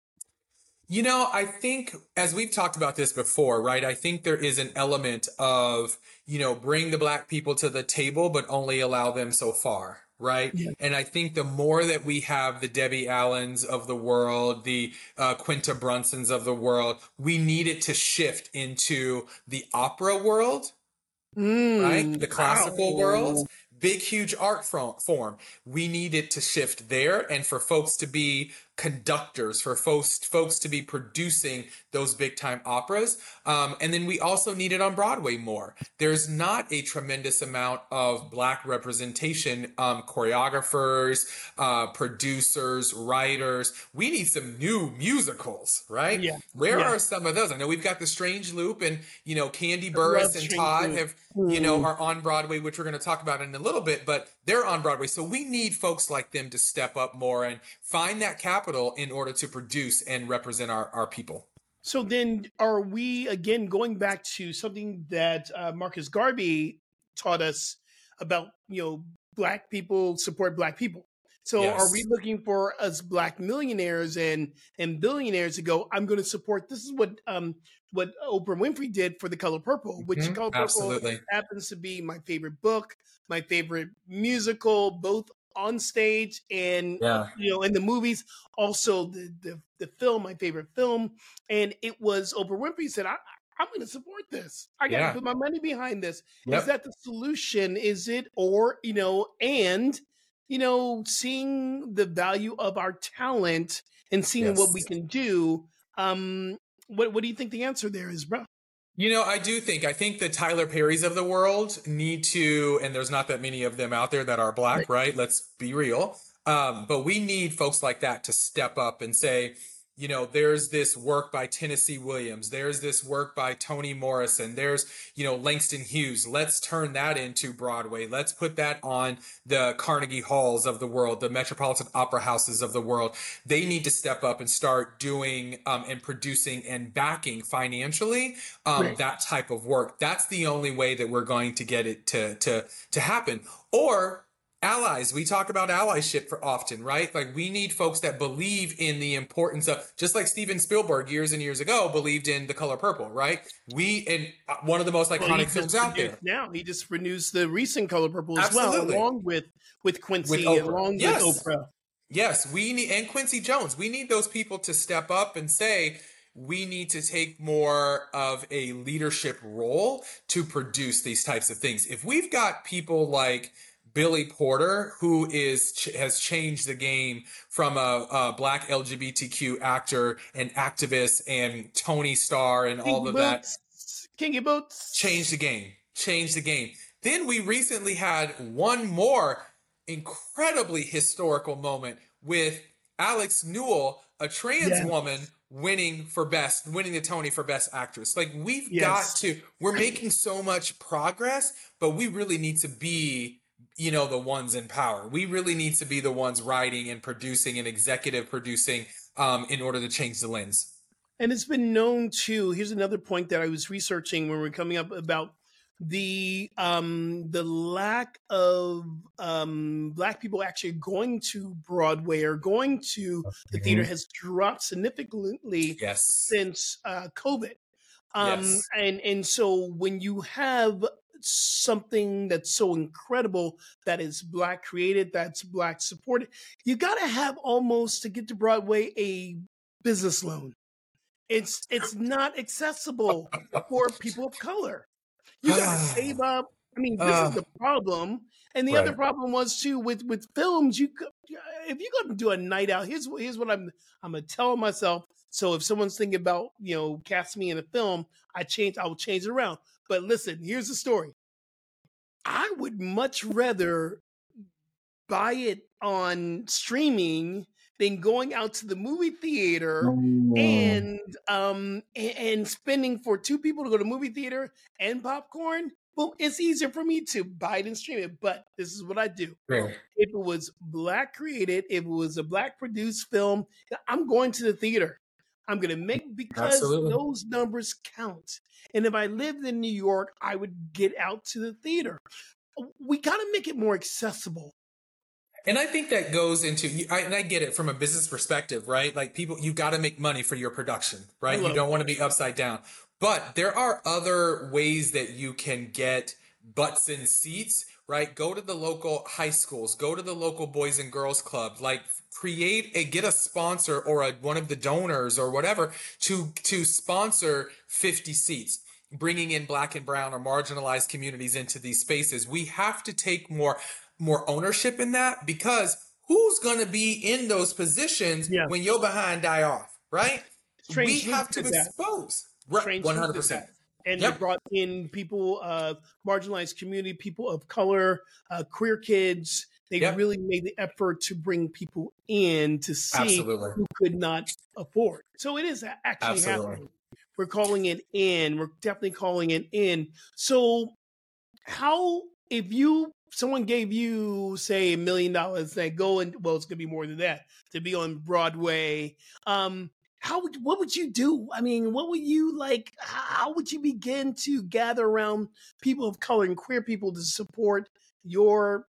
[SPEAKER 2] You know, I think, as we've talked about this before, right? I think there is an element of, you know, bring the Black people to the table, but only allow them so far, right?
[SPEAKER 1] Yeah.
[SPEAKER 2] And I think the more that we have the Debbie Allens of the world, the uh, Quinta Brunsons of the world, we need it to shift into the opera world,
[SPEAKER 1] Mm,
[SPEAKER 2] right? The classical
[SPEAKER 1] wow.
[SPEAKER 2] world. Big, huge art fro- form. We need it to shift there, and for folks to be conductors, for folks folks to be producing those big time operas. Um, and then we also need it on Broadway more. There's not a tremendous amount of Black representation, um, choreographers, uh, producers, writers. We need some new musicals, right?
[SPEAKER 1] Yeah.
[SPEAKER 2] Where
[SPEAKER 1] Yeah.
[SPEAKER 2] are some of those? I know we've got the Strange Loop, and you know Candy
[SPEAKER 1] love
[SPEAKER 2] Burris and
[SPEAKER 1] Strange
[SPEAKER 2] Todd
[SPEAKER 1] Loop.
[SPEAKER 2] have you know
[SPEAKER 1] Mm.
[SPEAKER 2] are on Broadway, which we're going to talk about in a little bit, but they're on Broadway. So we need folks like them to step up more and find that capital in order to produce and represent our, our people.
[SPEAKER 1] So then, are we again going back to something that uh, Marcus Garvey taught us about? You know, Black people support Black people. So,
[SPEAKER 2] Yes.
[SPEAKER 1] are we looking for us Black millionaires and and billionaires to go? I'm going to support. This is what um what Oprah Winfrey did for The Color Purple, which
[SPEAKER 2] Mhm.
[SPEAKER 1] Color Purple
[SPEAKER 2] Absolutely.
[SPEAKER 1] happens to be my favorite book, my favorite musical, both on stage and
[SPEAKER 2] Yeah.
[SPEAKER 1] you know in the movies. Also, the the the film, my favorite film, and it was Oprah Winfrey said, I, I'm going to support this. I got to
[SPEAKER 2] Yeah.
[SPEAKER 1] put my money behind this.
[SPEAKER 2] Yep.
[SPEAKER 1] Is that the solution? Is it, or, you know, and, you know, seeing the value of our talent and seeing what we
[SPEAKER 2] Yes.
[SPEAKER 1] can do. Um, what, what do you think the answer there is, bro?
[SPEAKER 2] You know, I do think, I think the Tyler Perrys of the world need to, and there's not that many of them out there that are Black, right? Let's be real. Um, but we need folks like that to step up and say, you know, there's this work by Tennessee Williams. There's this work by Toni Morrison. There's, you know, Langston Hughes. Let's turn that into Broadway. Let's put that on the Carnegie Halls of the world, the Metropolitan Opera Houses of the world. They need to step up and start doing um, and producing and backing financially um,
[SPEAKER 1] Right.
[SPEAKER 2] that type of work. That's the only way that we're going to get it to to to happen. Or allies. We talk about allyship for often, right? Like we need folks that believe in the importance of, just like Steven Spielberg years and years ago believed in The Color Purple, right? We, and one of the most
[SPEAKER 1] Well, he
[SPEAKER 2] iconic
[SPEAKER 1] just
[SPEAKER 2] films out
[SPEAKER 1] produced
[SPEAKER 2] there.
[SPEAKER 1] now. He just renews the recent Color Purple as well,
[SPEAKER 2] Absolutely.
[SPEAKER 1] along with with
[SPEAKER 2] With
[SPEAKER 1] Quincy,
[SPEAKER 2] Oprah.
[SPEAKER 1] along
[SPEAKER 2] Yes.
[SPEAKER 1] with Oprah.
[SPEAKER 2] Yes, we need, and Quincy Jones, we need those people to step up and say, we need to take more of a leadership role to produce these types of things. If we've got people like Billy Porter, who is has changed the game from a, a black L G B T Q actor and activist, and Tony Starr and all
[SPEAKER 1] Kinky
[SPEAKER 2] of that,
[SPEAKER 1] Boots, Kinky Boots.
[SPEAKER 2] changed the game, changed the game. Then we recently had one more incredibly historical moment with Alex Newell, a trans
[SPEAKER 1] Yes.
[SPEAKER 2] woman, winning for best, winning the Tony for best actress. Like we've
[SPEAKER 1] Yes.
[SPEAKER 2] got to, we're making so much progress, but we really need to be, you know, the ones in power. We really need to be the ones writing and producing and executive producing um, in order to change the lens.
[SPEAKER 1] And it's been known to, here's another point that I was researching when we were coming up about the um the lack of um black people actually going to Broadway or going to the theater has dropped significantly
[SPEAKER 2] Yes.
[SPEAKER 1] since uh COVID. Um
[SPEAKER 2] Yes.
[SPEAKER 1] and and so when you have something that's so incredible that is black created, that's black supported, you got to have almost, to get to Broadway, a business loan. It's it's not accessible for people of color. You got to save up. I mean, this
[SPEAKER 2] Uh,
[SPEAKER 1] is the problem. And the other
[SPEAKER 2] right.
[SPEAKER 1] problem was too with with films. You could, if you go to do a night out, here's what here's what I'm I'm gonna tell myself. So if someone's thinking about, you know, casting me in a film, I change I will change it around. But listen, here's the story. I would much rather buy it on streaming than going out to the movie theater and um a- and spending for two people to go to movie theater and popcorn. Well, it's easier for me to buy it and stream it. But this is what I do.
[SPEAKER 2] Really.
[SPEAKER 1] If it was black created, if it was a black produced film, I'm going to the theater. I'm gonna make, because
[SPEAKER 2] Absolutely.
[SPEAKER 1] those numbers count. And if I lived in New York, I would get out to the theater. We gotta make it more accessible.
[SPEAKER 2] And I think that goes into, I, and I get it from a business perspective, right? Like people, you got to make money for your production, right?
[SPEAKER 1] Hello.
[SPEAKER 2] You don't want to be upside down. But there are other ways that you can get butts in seats, right? Go to the local high schools, go to the local boys and girls club, like create a, get a sponsor or a, one of the donors or whatever to, to sponsor fifty seats, bringing in black and brown or marginalized communities into these spaces. We have to take more more ownership in that, because who's going to be in those positions
[SPEAKER 1] Yeah.
[SPEAKER 2] when you're behind die off, right?
[SPEAKER 1] Strange
[SPEAKER 2] we
[SPEAKER 1] Fruit
[SPEAKER 2] have to
[SPEAKER 1] did that.
[SPEAKER 2] expose. Right,
[SPEAKER 1] Strange
[SPEAKER 2] one
[SPEAKER 1] Fruit
[SPEAKER 2] hundred
[SPEAKER 1] did
[SPEAKER 2] percent.
[SPEAKER 1] that. And
[SPEAKER 2] Yep.
[SPEAKER 1] they brought in people of marginalized community, people of color, uh, queer kids. They
[SPEAKER 2] Yep.
[SPEAKER 1] really made the effort to bring people in to see
[SPEAKER 2] Absolutely.
[SPEAKER 1] who could not afford. So it is actually
[SPEAKER 2] Absolutely.
[SPEAKER 1] happening. We're calling it in. We're definitely calling it in. So how, if you, someone gave you, say, a million dollars, that go and, well, it's gonna be more than that, to be on Broadway, um, how would, what would you do? I mean, what would you like, how would you begin to gather around people of color and queer people to support your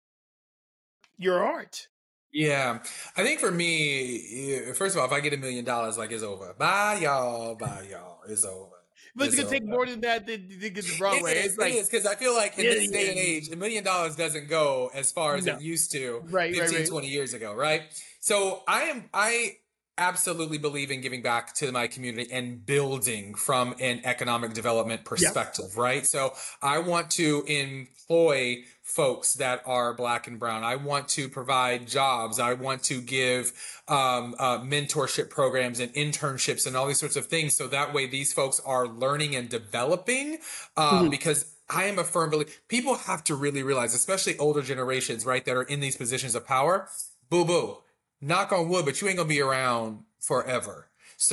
[SPEAKER 1] your art?
[SPEAKER 2] Yeah. I think for me, yeah, first of all, if I get a million dollars, like it's over. Bye, y'all. Bye, y'all. It's over.
[SPEAKER 1] But it's
[SPEAKER 2] It's
[SPEAKER 1] gonna take
[SPEAKER 2] over.
[SPEAKER 1] more than that to, to get to Broadway.
[SPEAKER 2] It is,
[SPEAKER 1] It's like,
[SPEAKER 2] it is, because I feel like in
[SPEAKER 1] Yeah,
[SPEAKER 2] this day
[SPEAKER 1] yeah,
[SPEAKER 2] and
[SPEAKER 1] yeah.
[SPEAKER 2] age, a million dollars doesn't go as far as
[SPEAKER 1] No.
[SPEAKER 2] it used to
[SPEAKER 1] Right, right,
[SPEAKER 2] fifteen,
[SPEAKER 1] right.
[SPEAKER 2] twenty years ago, right? So I am, I absolutely believe in giving back to my community and building from an economic development perspective, right? So I want to employ folks that are black and brown. I want to provide jobs. I want to give um, uh, mentorship programs and internships and all these sorts of things. So that way these folks are learning and developing um,
[SPEAKER 1] Mhm.
[SPEAKER 2] because I am a firm believer. People have to really realize, especially older generations, right, that are in these positions of power, boo boo, knock on wood, but you ain't gonna be around forever.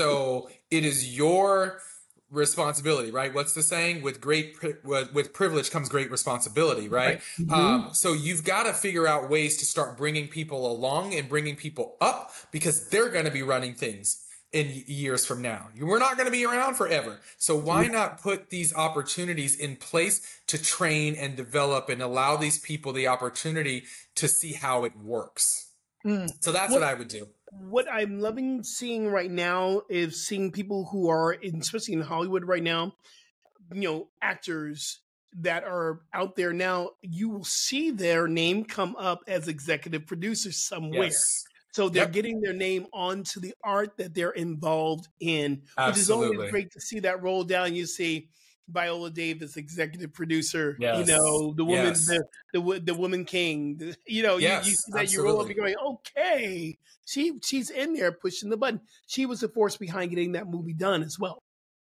[SPEAKER 2] So it is your responsibility, right? What's the saying? With great with privilege comes great responsibility, right?
[SPEAKER 1] Right. Mm-hmm.
[SPEAKER 2] Um, so you've got to figure out ways to start bringing people along and bringing people up, because they're going to be running things in years from now. We're not going to be around forever. So why
[SPEAKER 1] Yeah.
[SPEAKER 2] not put these opportunities in place to train and develop and allow these people the opportunity to see how it works?
[SPEAKER 1] Mm.
[SPEAKER 2] So that's
[SPEAKER 1] What-
[SPEAKER 2] what I would do.
[SPEAKER 1] What I'm loving seeing right now is seeing people who are, in, especially in Hollywood right now, you know, actors that are out there now. You will see their name come up as executive producers somewhere.
[SPEAKER 2] Yes.
[SPEAKER 1] So they're
[SPEAKER 2] Yep.
[SPEAKER 1] getting their name onto the art that they're involved in, which is
[SPEAKER 2] Absolutely.
[SPEAKER 1] always great to see that roll down. You see Viola Davis, executive producer,
[SPEAKER 2] Yes.
[SPEAKER 1] you know, the woman,
[SPEAKER 2] Yes.
[SPEAKER 1] the, the wo- the woman king, the, you know,
[SPEAKER 2] Yes,
[SPEAKER 1] you, you see that, you roll up,
[SPEAKER 2] absolutely.
[SPEAKER 1] you're going, okay, she she's in there pushing the button. She was the force behind getting that movie done as well.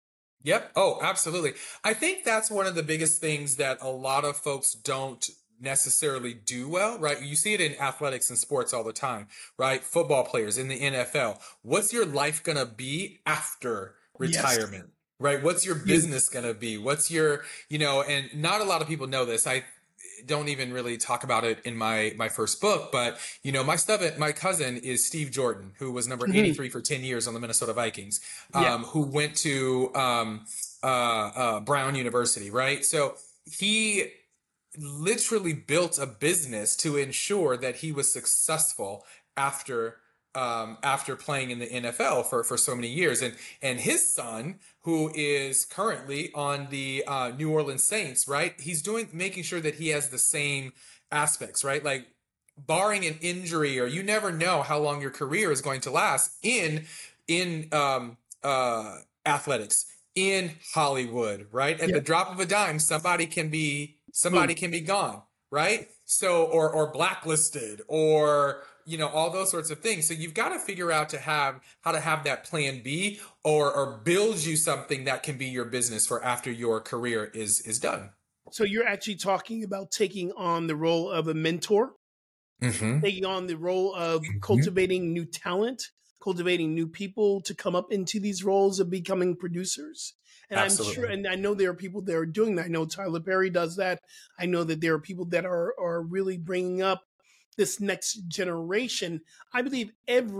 [SPEAKER 2] Yep. Oh, absolutely. I think that's one of the biggest things that a lot of folks don't necessarily do well, right? You see it in athletics and sports all the time, right? Football players in the N F L. What's your life going to be after retirement, yes. right? What's your business going to be? What's your, you know, and not a lot of people know this. I don't even really talk about it in my my first book, but you know, my stuff, my cousin is Steve Jordan, who was number eighty-three for ten years on the Minnesota Vikings, um, yeah. who went to um, uh, uh, Brown University, right? So he literally built a business to ensure that he was successful after um, after playing in the N F L for, for so many years. And and his son, who is currently on the uh, New Orleans Saints, right? He's doing making sure that he has the same aspects, right? Like barring an injury, or you never know how long your career is going to last in in um, uh, athletics, in Hollywood, right? At
[SPEAKER 1] Yep.
[SPEAKER 2] the drop of a dime, somebody can be somebody can be gone, right? So or or blacklisted, or you know, all those sorts of things. So you've got to figure out to have how to have that plan B, or or build you something that can be your business for after your career is is done.
[SPEAKER 1] So you're actually talking about taking on the role of a mentor,
[SPEAKER 2] mm-hmm.
[SPEAKER 1] taking on the role of cultivating new talent, cultivating new people to come up into these roles of becoming producers. And
[SPEAKER 2] Absolutely.
[SPEAKER 1] I'm sure, and I know there are people that are doing that. I know Tyler Perry does that. I know that there are people that are are really bringing up this next generation. I believe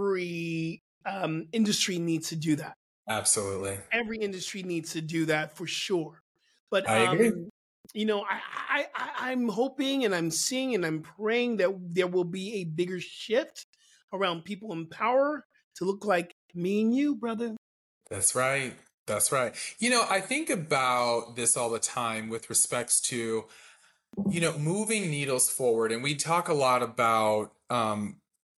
[SPEAKER 1] every um, industry needs to do that.
[SPEAKER 2] Absolutely.
[SPEAKER 1] Every industry needs to do that for sure. But
[SPEAKER 2] I
[SPEAKER 1] um,
[SPEAKER 2] agree.
[SPEAKER 1] you know, I, I, I, I'm hoping and I'm seeing and I'm praying that there will be a bigger shift around people in power to look like me and you, brother.
[SPEAKER 2] That's right. That's right. You know, I think about this all the time with respects to, you know, moving needles forward. And we talk a lot about um,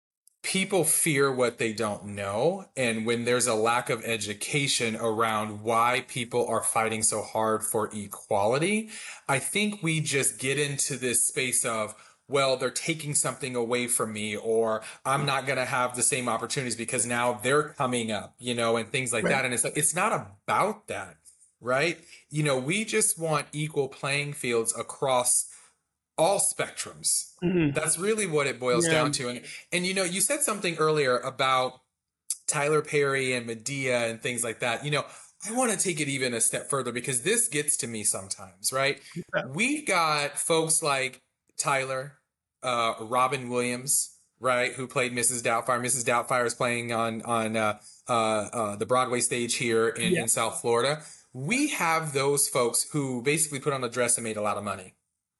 [SPEAKER 2] people fear what they don't know. And when there's a lack of education around why people are fighting so hard for equality, I think we just get into this space of, well, they're taking something away from me, or I'm not going to have the same opportunities because now they're coming up, you know, and things like
[SPEAKER 1] Right.
[SPEAKER 2] that. And it's like, it's not about that, right? You know, we just want equal playing fields across all spectrums.
[SPEAKER 1] Mm-hmm.
[SPEAKER 2] That's really what it boils
[SPEAKER 1] Yeah.
[SPEAKER 2] down to. And, and, you know, you said something earlier about Tyler Perry and Medea and things like that. You know, I want to take it even a step further, because this gets to me sometimes, right?
[SPEAKER 1] Yeah.
[SPEAKER 2] We got folks like Tyler, uh, Robin Williams, right, who played Missus Doubtfire. Missus Doubtfire is playing on on uh, uh, uh, the Broadway stage here in,
[SPEAKER 1] Yeah.
[SPEAKER 2] in South Florida. We have those folks who basically put on a dress and made a lot of money.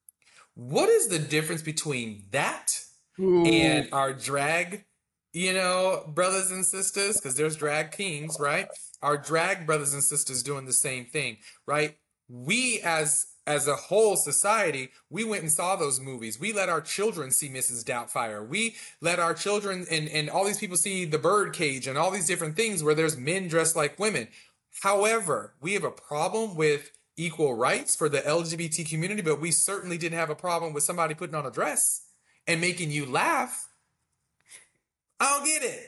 [SPEAKER 2] What is the difference between that
[SPEAKER 1] Ooh.
[SPEAKER 2] and our drag, you know, brothers and sisters? Because there's drag kings, right? Our drag brothers and sisters doing the same thing, right? We as as a whole society, we went and saw those movies. We let our children see Missus Doubtfire. We let our children and, and all these people see The Birdcage and all these different things where there's men dressed like women. However, we have a problem with equal rights for the L G B T community, but we certainly didn't have a problem with somebody putting on a dress and making you laugh. I don't get it.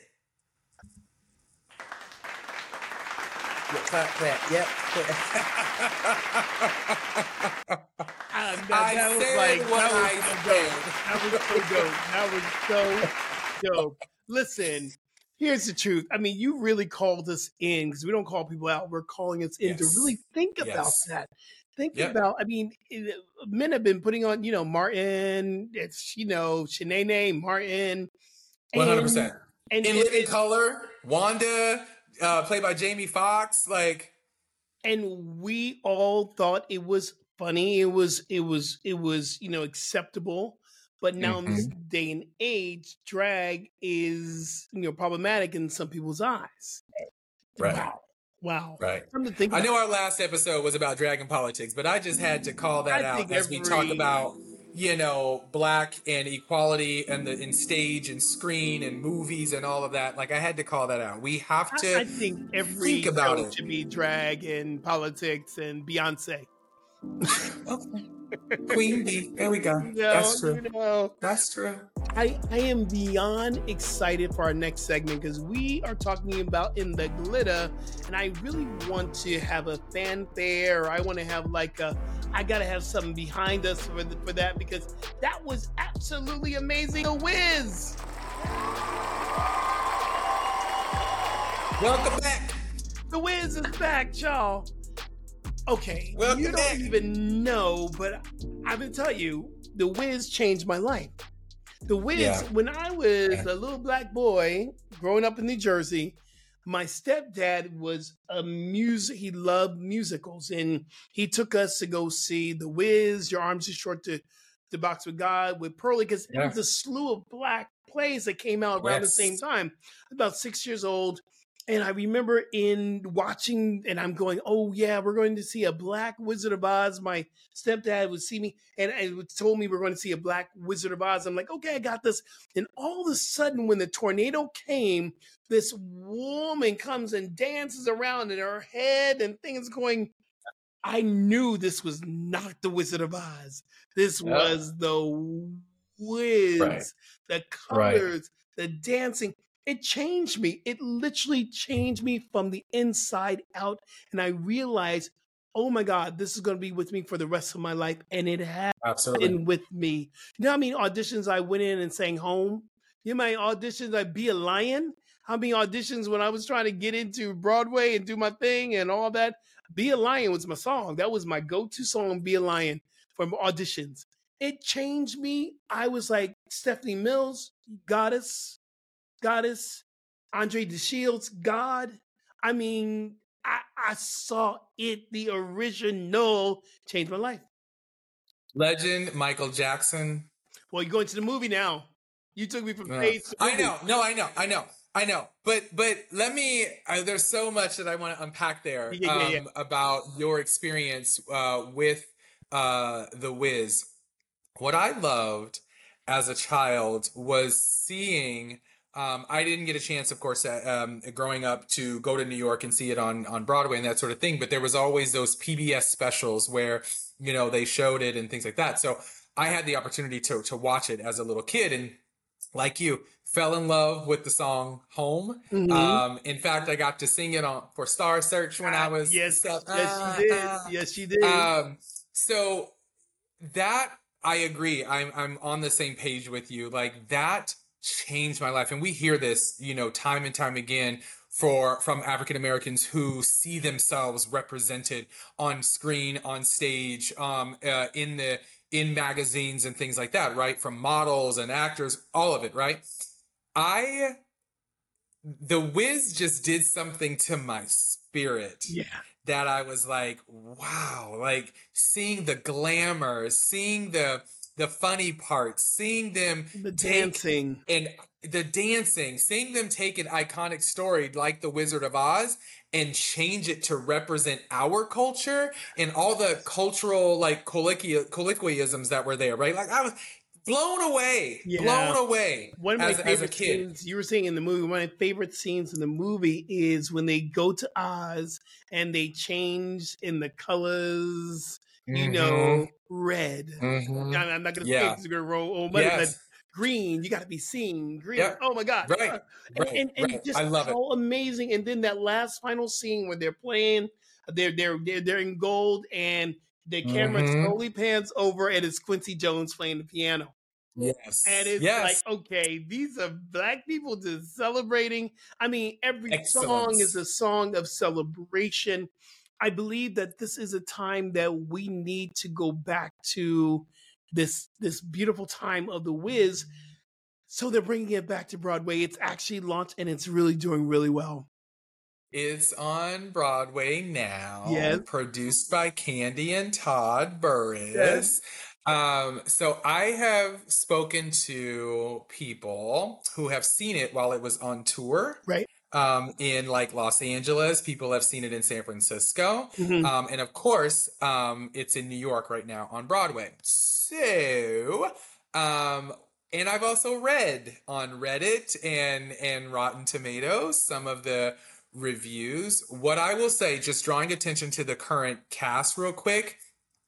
[SPEAKER 2] Yeah, clap, clap, yep.
[SPEAKER 1] Uh, that,
[SPEAKER 2] I
[SPEAKER 1] that was
[SPEAKER 2] said
[SPEAKER 1] like,
[SPEAKER 2] what
[SPEAKER 1] that was
[SPEAKER 2] I
[SPEAKER 1] so
[SPEAKER 2] said.
[SPEAKER 1] dope. That was so dope. That was so joke. Listen, here's the truth. I mean, you really called us in because we don't call people out. We're calling us in to really
[SPEAKER 2] Yes.
[SPEAKER 1] think about
[SPEAKER 2] Yes.
[SPEAKER 1] that. Think
[SPEAKER 2] Yep.
[SPEAKER 1] about, I mean, it- men have been putting on, you know, Martin, it's, you know, Shanae, Martin.
[SPEAKER 2] one hundred
[SPEAKER 1] And,
[SPEAKER 2] percent.
[SPEAKER 1] and,
[SPEAKER 2] In
[SPEAKER 1] and,
[SPEAKER 2] Living
[SPEAKER 1] and,
[SPEAKER 2] Color, Wanda, uh, played by Jamie Foxx. Like,
[SPEAKER 1] and we all thought it was funny. It was, it was, it was, you know, acceptable. But now in this
[SPEAKER 2] mhm.
[SPEAKER 1] day and age, drag is, you know, problematic in some people's eyes.
[SPEAKER 2] Right.
[SPEAKER 1] Wow. Wow.
[SPEAKER 2] Right.
[SPEAKER 1] Something to think
[SPEAKER 2] I
[SPEAKER 1] about.
[SPEAKER 2] know our last episode was about dragon politics, but I just had to call that
[SPEAKER 1] I
[SPEAKER 2] out
[SPEAKER 1] think
[SPEAKER 2] as we talk
[SPEAKER 1] every
[SPEAKER 2] about, you know, black and equality and the in stage and screen and movies and all of that. Like, I had to call that out. We have
[SPEAKER 1] I,
[SPEAKER 2] to
[SPEAKER 1] I think every
[SPEAKER 2] think about
[SPEAKER 1] show
[SPEAKER 2] it.
[SPEAKER 1] should be drag and politics and Beyonce.
[SPEAKER 2] Okay. Queen Bee. There we go.
[SPEAKER 1] You know,
[SPEAKER 2] That's true.
[SPEAKER 1] you know.
[SPEAKER 2] That's true.
[SPEAKER 1] I, I am beyond excited for our next segment because we are talking about In the Glitter, and I really want to have a fanfare. Or I want to have like a, I gotta have something behind us for the, for that because that was absolutely amazing. The Wiz.
[SPEAKER 2] Welcome back.
[SPEAKER 1] The Wiz is back, y'all. Okay,
[SPEAKER 2] Welcome
[SPEAKER 1] you don't
[SPEAKER 2] back.
[SPEAKER 1] even know, but I'm gonna tell you, The Wiz changed my life. The Wiz,
[SPEAKER 2] Yeah.
[SPEAKER 1] when I was a little black boy growing up in New Jersey, my stepdad was a music, he loved musicals, and he took us to go see The Wiz, Your Arms Are Short to, to Box with God, with Pearlie, because
[SPEAKER 2] Yeah.
[SPEAKER 1] it was a slew of black plays that came out around
[SPEAKER 2] Yes.
[SPEAKER 1] the same time. I was about six years old. And I remember in watching, and I'm going, oh yeah, we're going to see a black Wizard of Oz. My stepdad would see me and, and told me we're going to see a black Wizard of Oz. I'm like, okay, I got this. And all of a sudden, when the tornado came, this woman comes and dances around in her head and things going. I knew this was not the Wizard of Oz. This
[SPEAKER 2] Yeah.
[SPEAKER 1] was the Wiz,
[SPEAKER 2] Right.
[SPEAKER 1] the
[SPEAKER 2] Right.
[SPEAKER 1] colors, the dancing. It changed me. It literally changed me from the inside out. And I realized, oh my God, this is going to be with me for the rest of my life. And it has
[SPEAKER 2] Absolutely.
[SPEAKER 1] been with me. You know how many auditions I went in and sang home? You know how many auditions I'd be a lion? How many auditions when I was trying to get into Broadway and do my thing and all that? Be a Lion was my song. That was my go-to song, Be a Lion, from auditions. It changed me. I was like, Stephanie Mills, goddess. Goddess, Andre DeShields, God. I mean, I, I saw it, the original, changed my life.
[SPEAKER 2] Legend, Michael Jackson.
[SPEAKER 1] Well, you're going to the movie now. You took me from
[SPEAKER 2] No.
[SPEAKER 1] stage to
[SPEAKER 2] I
[SPEAKER 1] movie.
[SPEAKER 2] know, no, I know, I know, I know. But but let me. Uh, there's so much that I want to unpack there
[SPEAKER 1] Yeah, yeah,
[SPEAKER 2] um,
[SPEAKER 1] yeah.
[SPEAKER 2] about your experience uh, with uh, the Wiz. What I loved as a child was seeing. Um, I didn't get a chance, of course, uh, um, growing up to go to New York and see it on, on Broadway and that sort of thing. But there was always those P B S specials where, you know, they showed it and things like that. So I had the opportunity to, to watch it as a little kid. And like you, fell in love with the song Home.
[SPEAKER 1] Mhm.
[SPEAKER 2] Um, in fact, I got to sing it on for Star Search when I was
[SPEAKER 1] yes,
[SPEAKER 2] stuff.
[SPEAKER 1] yes, you did. Yes, you did.
[SPEAKER 2] Um, so that I agree. I'm I'm on the same page with you. Like that changed my life, and we hear this, you know, time and time again for from African Americans who see themselves represented on screen, on stage, um, uh, in the in magazines and things like that, right? From models and actors, all of it, right? I the Wiz just did something to my spirit.
[SPEAKER 1] Yeah.
[SPEAKER 2] That I was like, wow, like seeing the glamour, seeing the the funny parts, seeing them
[SPEAKER 1] The
[SPEAKER 2] take
[SPEAKER 1] dancing.
[SPEAKER 2] and the dancing, seeing them take an iconic story like The Wizard of Oz and change it to represent our culture and all the cultural like colloqui- colloquialisms that were there, right? Like I was blown away,
[SPEAKER 1] Yeah.
[SPEAKER 2] blown away
[SPEAKER 1] One of my
[SPEAKER 2] as, as a
[SPEAKER 1] favorite
[SPEAKER 2] kid.
[SPEAKER 1] scenes you were saying in the movie, one of my favorite scenes in the movie is when they go to Oz and they change in the colors, you know, red.
[SPEAKER 2] Mhm.
[SPEAKER 1] I'm I'm not going to say
[SPEAKER 2] Yeah.
[SPEAKER 1] it because we're going to roll old money,
[SPEAKER 2] Yes.
[SPEAKER 1] but green, you got to be seen. Green.
[SPEAKER 2] Yep.
[SPEAKER 1] Oh my God.
[SPEAKER 2] Right.
[SPEAKER 1] And,
[SPEAKER 2] Right.
[SPEAKER 1] and, and
[SPEAKER 2] right.
[SPEAKER 1] just
[SPEAKER 2] I love it.
[SPEAKER 1] how amazing. And then that last final scene where they're playing, they're, they're, they're, they're in gold and the camera
[SPEAKER 2] Mhm.
[SPEAKER 1] slowly pans over and it's Quincy Jones playing the piano. And
[SPEAKER 2] Yes.
[SPEAKER 1] it's like,
[SPEAKER 2] Yes.
[SPEAKER 1] okay, these are black people just celebrating. I mean, every song is
[SPEAKER 2] Excellence.
[SPEAKER 1] a song of celebration. I believe that this is a time that we need to go back to this this beautiful time of the Wiz. So they're bringing it back to Broadway. It's actually launched and it's really doing really well.
[SPEAKER 2] It's on Broadway
[SPEAKER 1] Yes,
[SPEAKER 2] now, produced by Candy and Todd
[SPEAKER 1] yes,
[SPEAKER 2] Burris. Um, so I have spoken to people who have seen it while it was on tour.
[SPEAKER 1] right.
[SPEAKER 2] Um, in like Los Angeles, people have seen it in San Francisco,
[SPEAKER 1] Mhm.
[SPEAKER 2] um, and of course, um, it's in New York right now on Broadway. So, um, and I've also read on Reddit and and Rotten Tomatoes some of the reviews. What I will say, just drawing attention to the current cast real quick.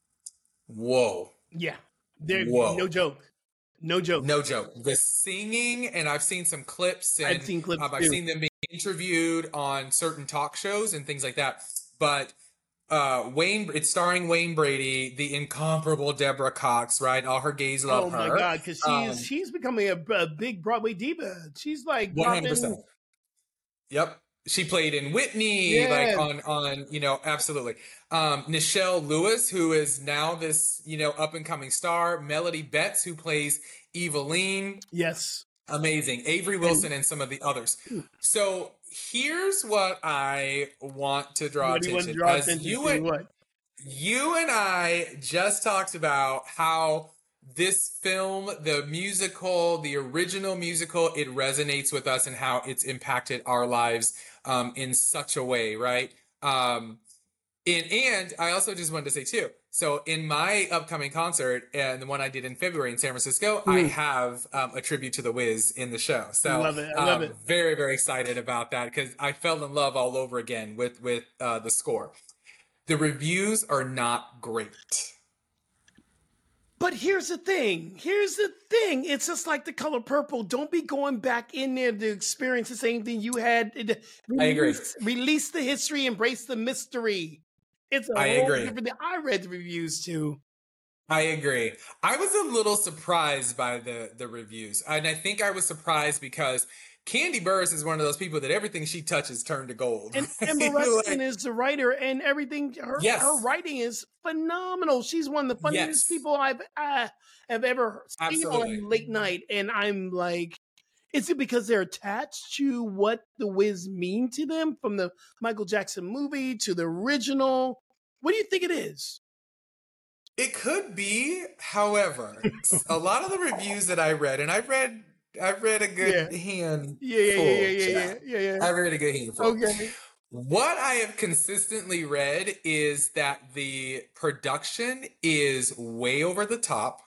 [SPEAKER 2] Whoa,
[SPEAKER 1] Yeah, there, no
[SPEAKER 2] whoa.
[SPEAKER 1] joke, no joke.
[SPEAKER 2] No joke. The singing, and I've seen some clips
[SPEAKER 1] I've
[SPEAKER 2] and
[SPEAKER 1] seen clips
[SPEAKER 2] um, I've
[SPEAKER 1] too.
[SPEAKER 2] seen them being interviewed on certain talk shows and things like that. But uh, Wayne, it's starring Wayne Brady, the incomparable Deborah Cox, right? All her gays love
[SPEAKER 1] Oh my
[SPEAKER 2] her.
[SPEAKER 1] god, because she's
[SPEAKER 2] Um,
[SPEAKER 1] she's becoming a, a big Broadway diva. She's like
[SPEAKER 2] one hundred percent.
[SPEAKER 1] dropping.
[SPEAKER 2] Yep. She played in Whitney, like
[SPEAKER 1] Yes,
[SPEAKER 2] on on, you know, absolutely. Um, Nichelle Lewis, who is now this, you know, up and coming star. Melody Betts, who plays Eveline.
[SPEAKER 1] yes.
[SPEAKER 2] Amazing. Avery
[SPEAKER 1] And
[SPEAKER 2] Wilson and some of the others. So here's what I want to draw
[SPEAKER 1] what do you want to
[SPEAKER 2] attention.
[SPEAKER 1] draw
[SPEAKER 2] As
[SPEAKER 1] attention
[SPEAKER 2] you
[SPEAKER 1] to?
[SPEAKER 2] and
[SPEAKER 1] What?
[SPEAKER 2] you and I just talked about how this film, the musical, the original musical, it resonates with us and how it's impacted our lives um, in such a way, right? Um, and and I also just wanted to say too. So in my upcoming concert and the one I did in February in San Francisco, I
[SPEAKER 1] Mm,
[SPEAKER 2] have um, a tribute to The Wiz in the show.
[SPEAKER 1] I
[SPEAKER 2] So
[SPEAKER 1] love it. I love
[SPEAKER 2] um,
[SPEAKER 1] it.
[SPEAKER 2] very very excited about that because I fell in love all over again with with uh, the score. The reviews are not great.
[SPEAKER 1] But here's the thing. Here's the thing. It's just like The Color Purple. Don't be going back in there to experience the same thing you had. It-
[SPEAKER 2] I agree.
[SPEAKER 1] Release, release the history, embrace the mystery. It's a
[SPEAKER 2] I
[SPEAKER 1] whole
[SPEAKER 2] agree.
[SPEAKER 1] different thing. I read the reviews too.
[SPEAKER 2] I agree. I was a little surprised by the the reviews, and I think I was surprised because Candy Burris is one of those people that everything she touches turn to gold.
[SPEAKER 1] And Emma
[SPEAKER 2] Right?
[SPEAKER 1] Ruskin
[SPEAKER 2] Like,
[SPEAKER 1] is the writer, and everything. Her her
[SPEAKER 2] yes,
[SPEAKER 1] writing is phenomenal. She's one of the funniest
[SPEAKER 2] yes,
[SPEAKER 1] people I've uh, have ever seen
[SPEAKER 2] absolutely.
[SPEAKER 1] on late night. And I'm like, is it because they're attached to what the Wiz mean to them from the Michael Jackson movie to the original? What do you think it is?
[SPEAKER 2] It could be, however, s- a lot of the reviews that I read, and I've read, I've read a
[SPEAKER 1] Yeah,
[SPEAKER 2] good
[SPEAKER 1] yeah, yeah, yeah,
[SPEAKER 2] handful,
[SPEAKER 1] yeah, yeah, yeah,
[SPEAKER 2] child.
[SPEAKER 1] yeah, yeah.
[SPEAKER 2] I've read a good handful.
[SPEAKER 1] Okay.
[SPEAKER 2] What I have consistently read is that the production is way over the top.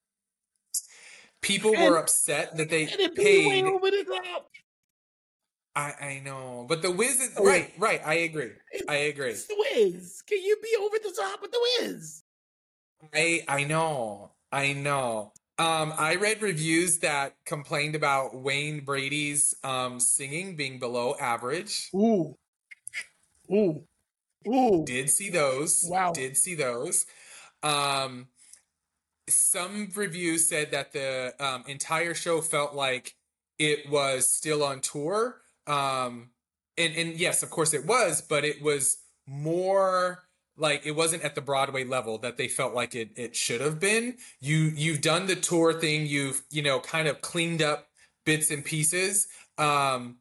[SPEAKER 2] People
[SPEAKER 1] And
[SPEAKER 2] were upset that they
[SPEAKER 1] and it be way
[SPEAKER 2] paid.
[SPEAKER 1] over the top.
[SPEAKER 2] I, I know, but the Wiz is
[SPEAKER 1] Oh,
[SPEAKER 2] right, right. I agree. I agree.
[SPEAKER 1] it's the Wiz. Can you be over the top with the Wiz?
[SPEAKER 2] I I know. I know. Um, I read reviews that complained about Wayne Brady's um singing being below average.
[SPEAKER 1] Ooh, ooh, ooh.
[SPEAKER 2] Did see those.
[SPEAKER 1] Wow.
[SPEAKER 2] Did see those. Um, some reviews said that the um, entire show felt like it was still on tour. Um, and and yes, of course it was, but it was more like it wasn't at the Broadway level that they felt like it it should have been. You you've done the tour thing. You've you know kind of cleaned up bits and pieces. Um,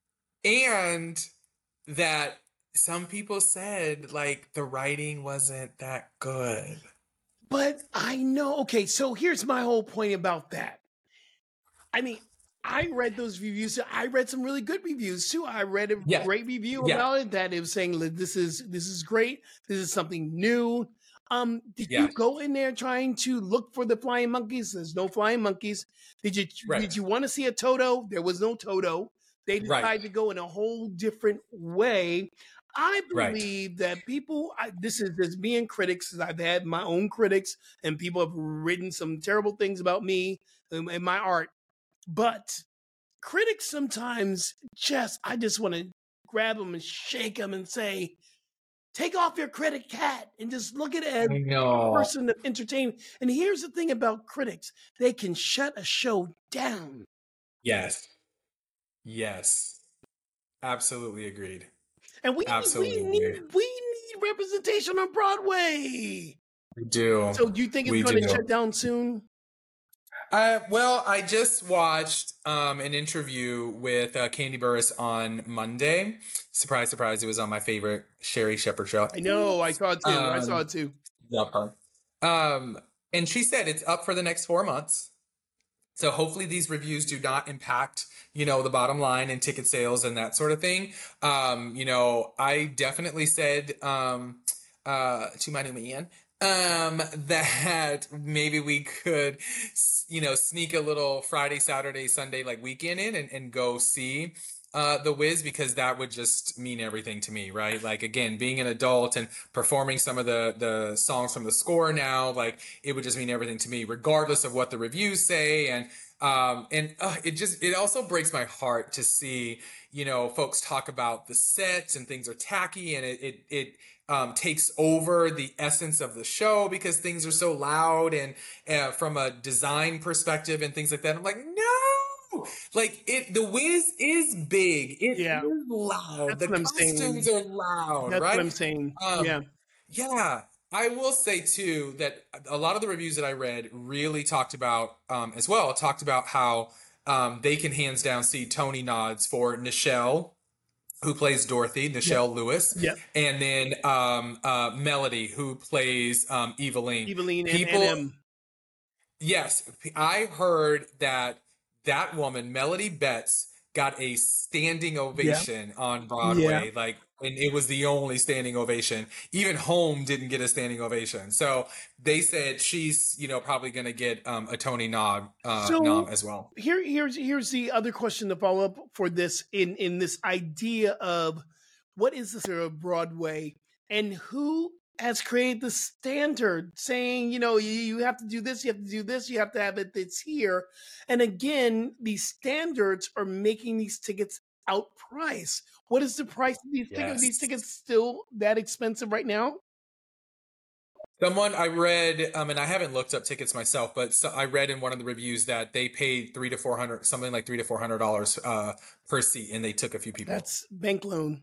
[SPEAKER 2] and that some people said like the writing wasn't that good.
[SPEAKER 1] But I know. Okay, so here's my whole point about that. I mean, I read those reviews. I read some really good reviews too. I read a
[SPEAKER 2] Yeah,
[SPEAKER 1] great review
[SPEAKER 2] yeah,
[SPEAKER 1] about it that it was saying "Look, this is this is great. This is something new. Um, did you
[SPEAKER 2] yeah.
[SPEAKER 1] go in there trying to look for the flying monkeys? There's no flying monkeys. Did you did
[SPEAKER 2] Right,
[SPEAKER 1] you want to see a Toto? There was no Toto. They
[SPEAKER 2] right,
[SPEAKER 1] decided to go in a whole different way. I
[SPEAKER 2] right.
[SPEAKER 1] believe that people, I, this is just me and critics, 'cause I've had my own critics and people have written some terrible things about me and, and my art. But critics sometimes just, I just want to grab them and shake them and say, take off your critic hat and just look at it as
[SPEAKER 2] I
[SPEAKER 1] a
[SPEAKER 2] know.
[SPEAKER 1] person of entertainment. And here's the thing about critics: they can shut a show down.
[SPEAKER 2] Yes. Yes. Absolutely agreed.
[SPEAKER 1] And we
[SPEAKER 2] Absolutely
[SPEAKER 1] we need
[SPEAKER 2] agree.
[SPEAKER 1] we need representation on Broadway.
[SPEAKER 2] We do.
[SPEAKER 1] So do you think it's
[SPEAKER 2] We
[SPEAKER 1] going to
[SPEAKER 2] do.
[SPEAKER 1] shut down soon?
[SPEAKER 2] Uh, well, I just watched um, an interview with uh, Candy Burris on Monday. Surprise, surprise! It was on my favorite Sherry Shepherd show.
[SPEAKER 1] I know. I saw it too. I saw
[SPEAKER 2] Um,
[SPEAKER 1] it too.
[SPEAKER 2] Love her. Um, and she said it's up for the next four months. So hopefully these reviews do not impact, you know, the bottom line and ticket sales and that sort of thing. Um, you know, I definitely said um, uh, to my new man um, that maybe we could, s- you know, sneak a little Friday, Saturday, Sunday like weekend in and, and go see uh, The Wiz, because that would just mean everything to me, right? Like, again, being an adult and performing some of the the songs from the score now, like, it would just mean everything to me, regardless of what the reviews say. And um, and uh, it just it also breaks my heart to see, you know, folks talk about the sets and things are tacky, and it it it um, takes over the essence of the show because things are so loud and uh, from a design perspective and things like that. I'm like, no. Like it, The Wiz is big. It
[SPEAKER 1] Yeah,
[SPEAKER 2] is loud.
[SPEAKER 1] that's
[SPEAKER 2] The
[SPEAKER 1] what I'm saying.
[SPEAKER 2] costumes are loud,
[SPEAKER 1] That's what
[SPEAKER 2] right?
[SPEAKER 1] I'm saying.
[SPEAKER 2] Um,
[SPEAKER 1] Yeah.
[SPEAKER 2] yeah, I will say too that a lot of the reviews that I read really talked about, um, as well, talked about how um, they can hands down see Tony nods for Nichelle, who plays Dorothy,
[SPEAKER 1] Yep.
[SPEAKER 2] Nichelle Lewis,
[SPEAKER 1] Yep.
[SPEAKER 2] and then um, uh, Melody, who plays um, Eveline.
[SPEAKER 1] Eveline and,
[SPEAKER 2] People,
[SPEAKER 1] and M.
[SPEAKER 2] yes, I heard that that woman, Melody Betts, got a standing ovation on Broadway. Like, and it was the only standing ovation. Even Home didn't get a standing ovation. So they said she's, you know, probably going to get um, a Tony Nog uh,
[SPEAKER 1] So
[SPEAKER 2] nom as well.
[SPEAKER 1] here, here's here's the other question to follow up for this in in this idea of what is this of Broadway and who has created the standard, saying, you know, you, you have to do this, you have to do this, you have to have it that's here. And again, these standards are making these tickets outpriced. What is the price of these tickets? Are these
[SPEAKER 2] Yes.
[SPEAKER 1] tickets still that expensive right now?
[SPEAKER 2] Someone I read, um, and I haven't looked up tickets myself, but so I read in one of the reviews that they paid three to four hundred, something like three to four hundred dollars uh, per seat, and they took a few people.
[SPEAKER 1] That's bank loan,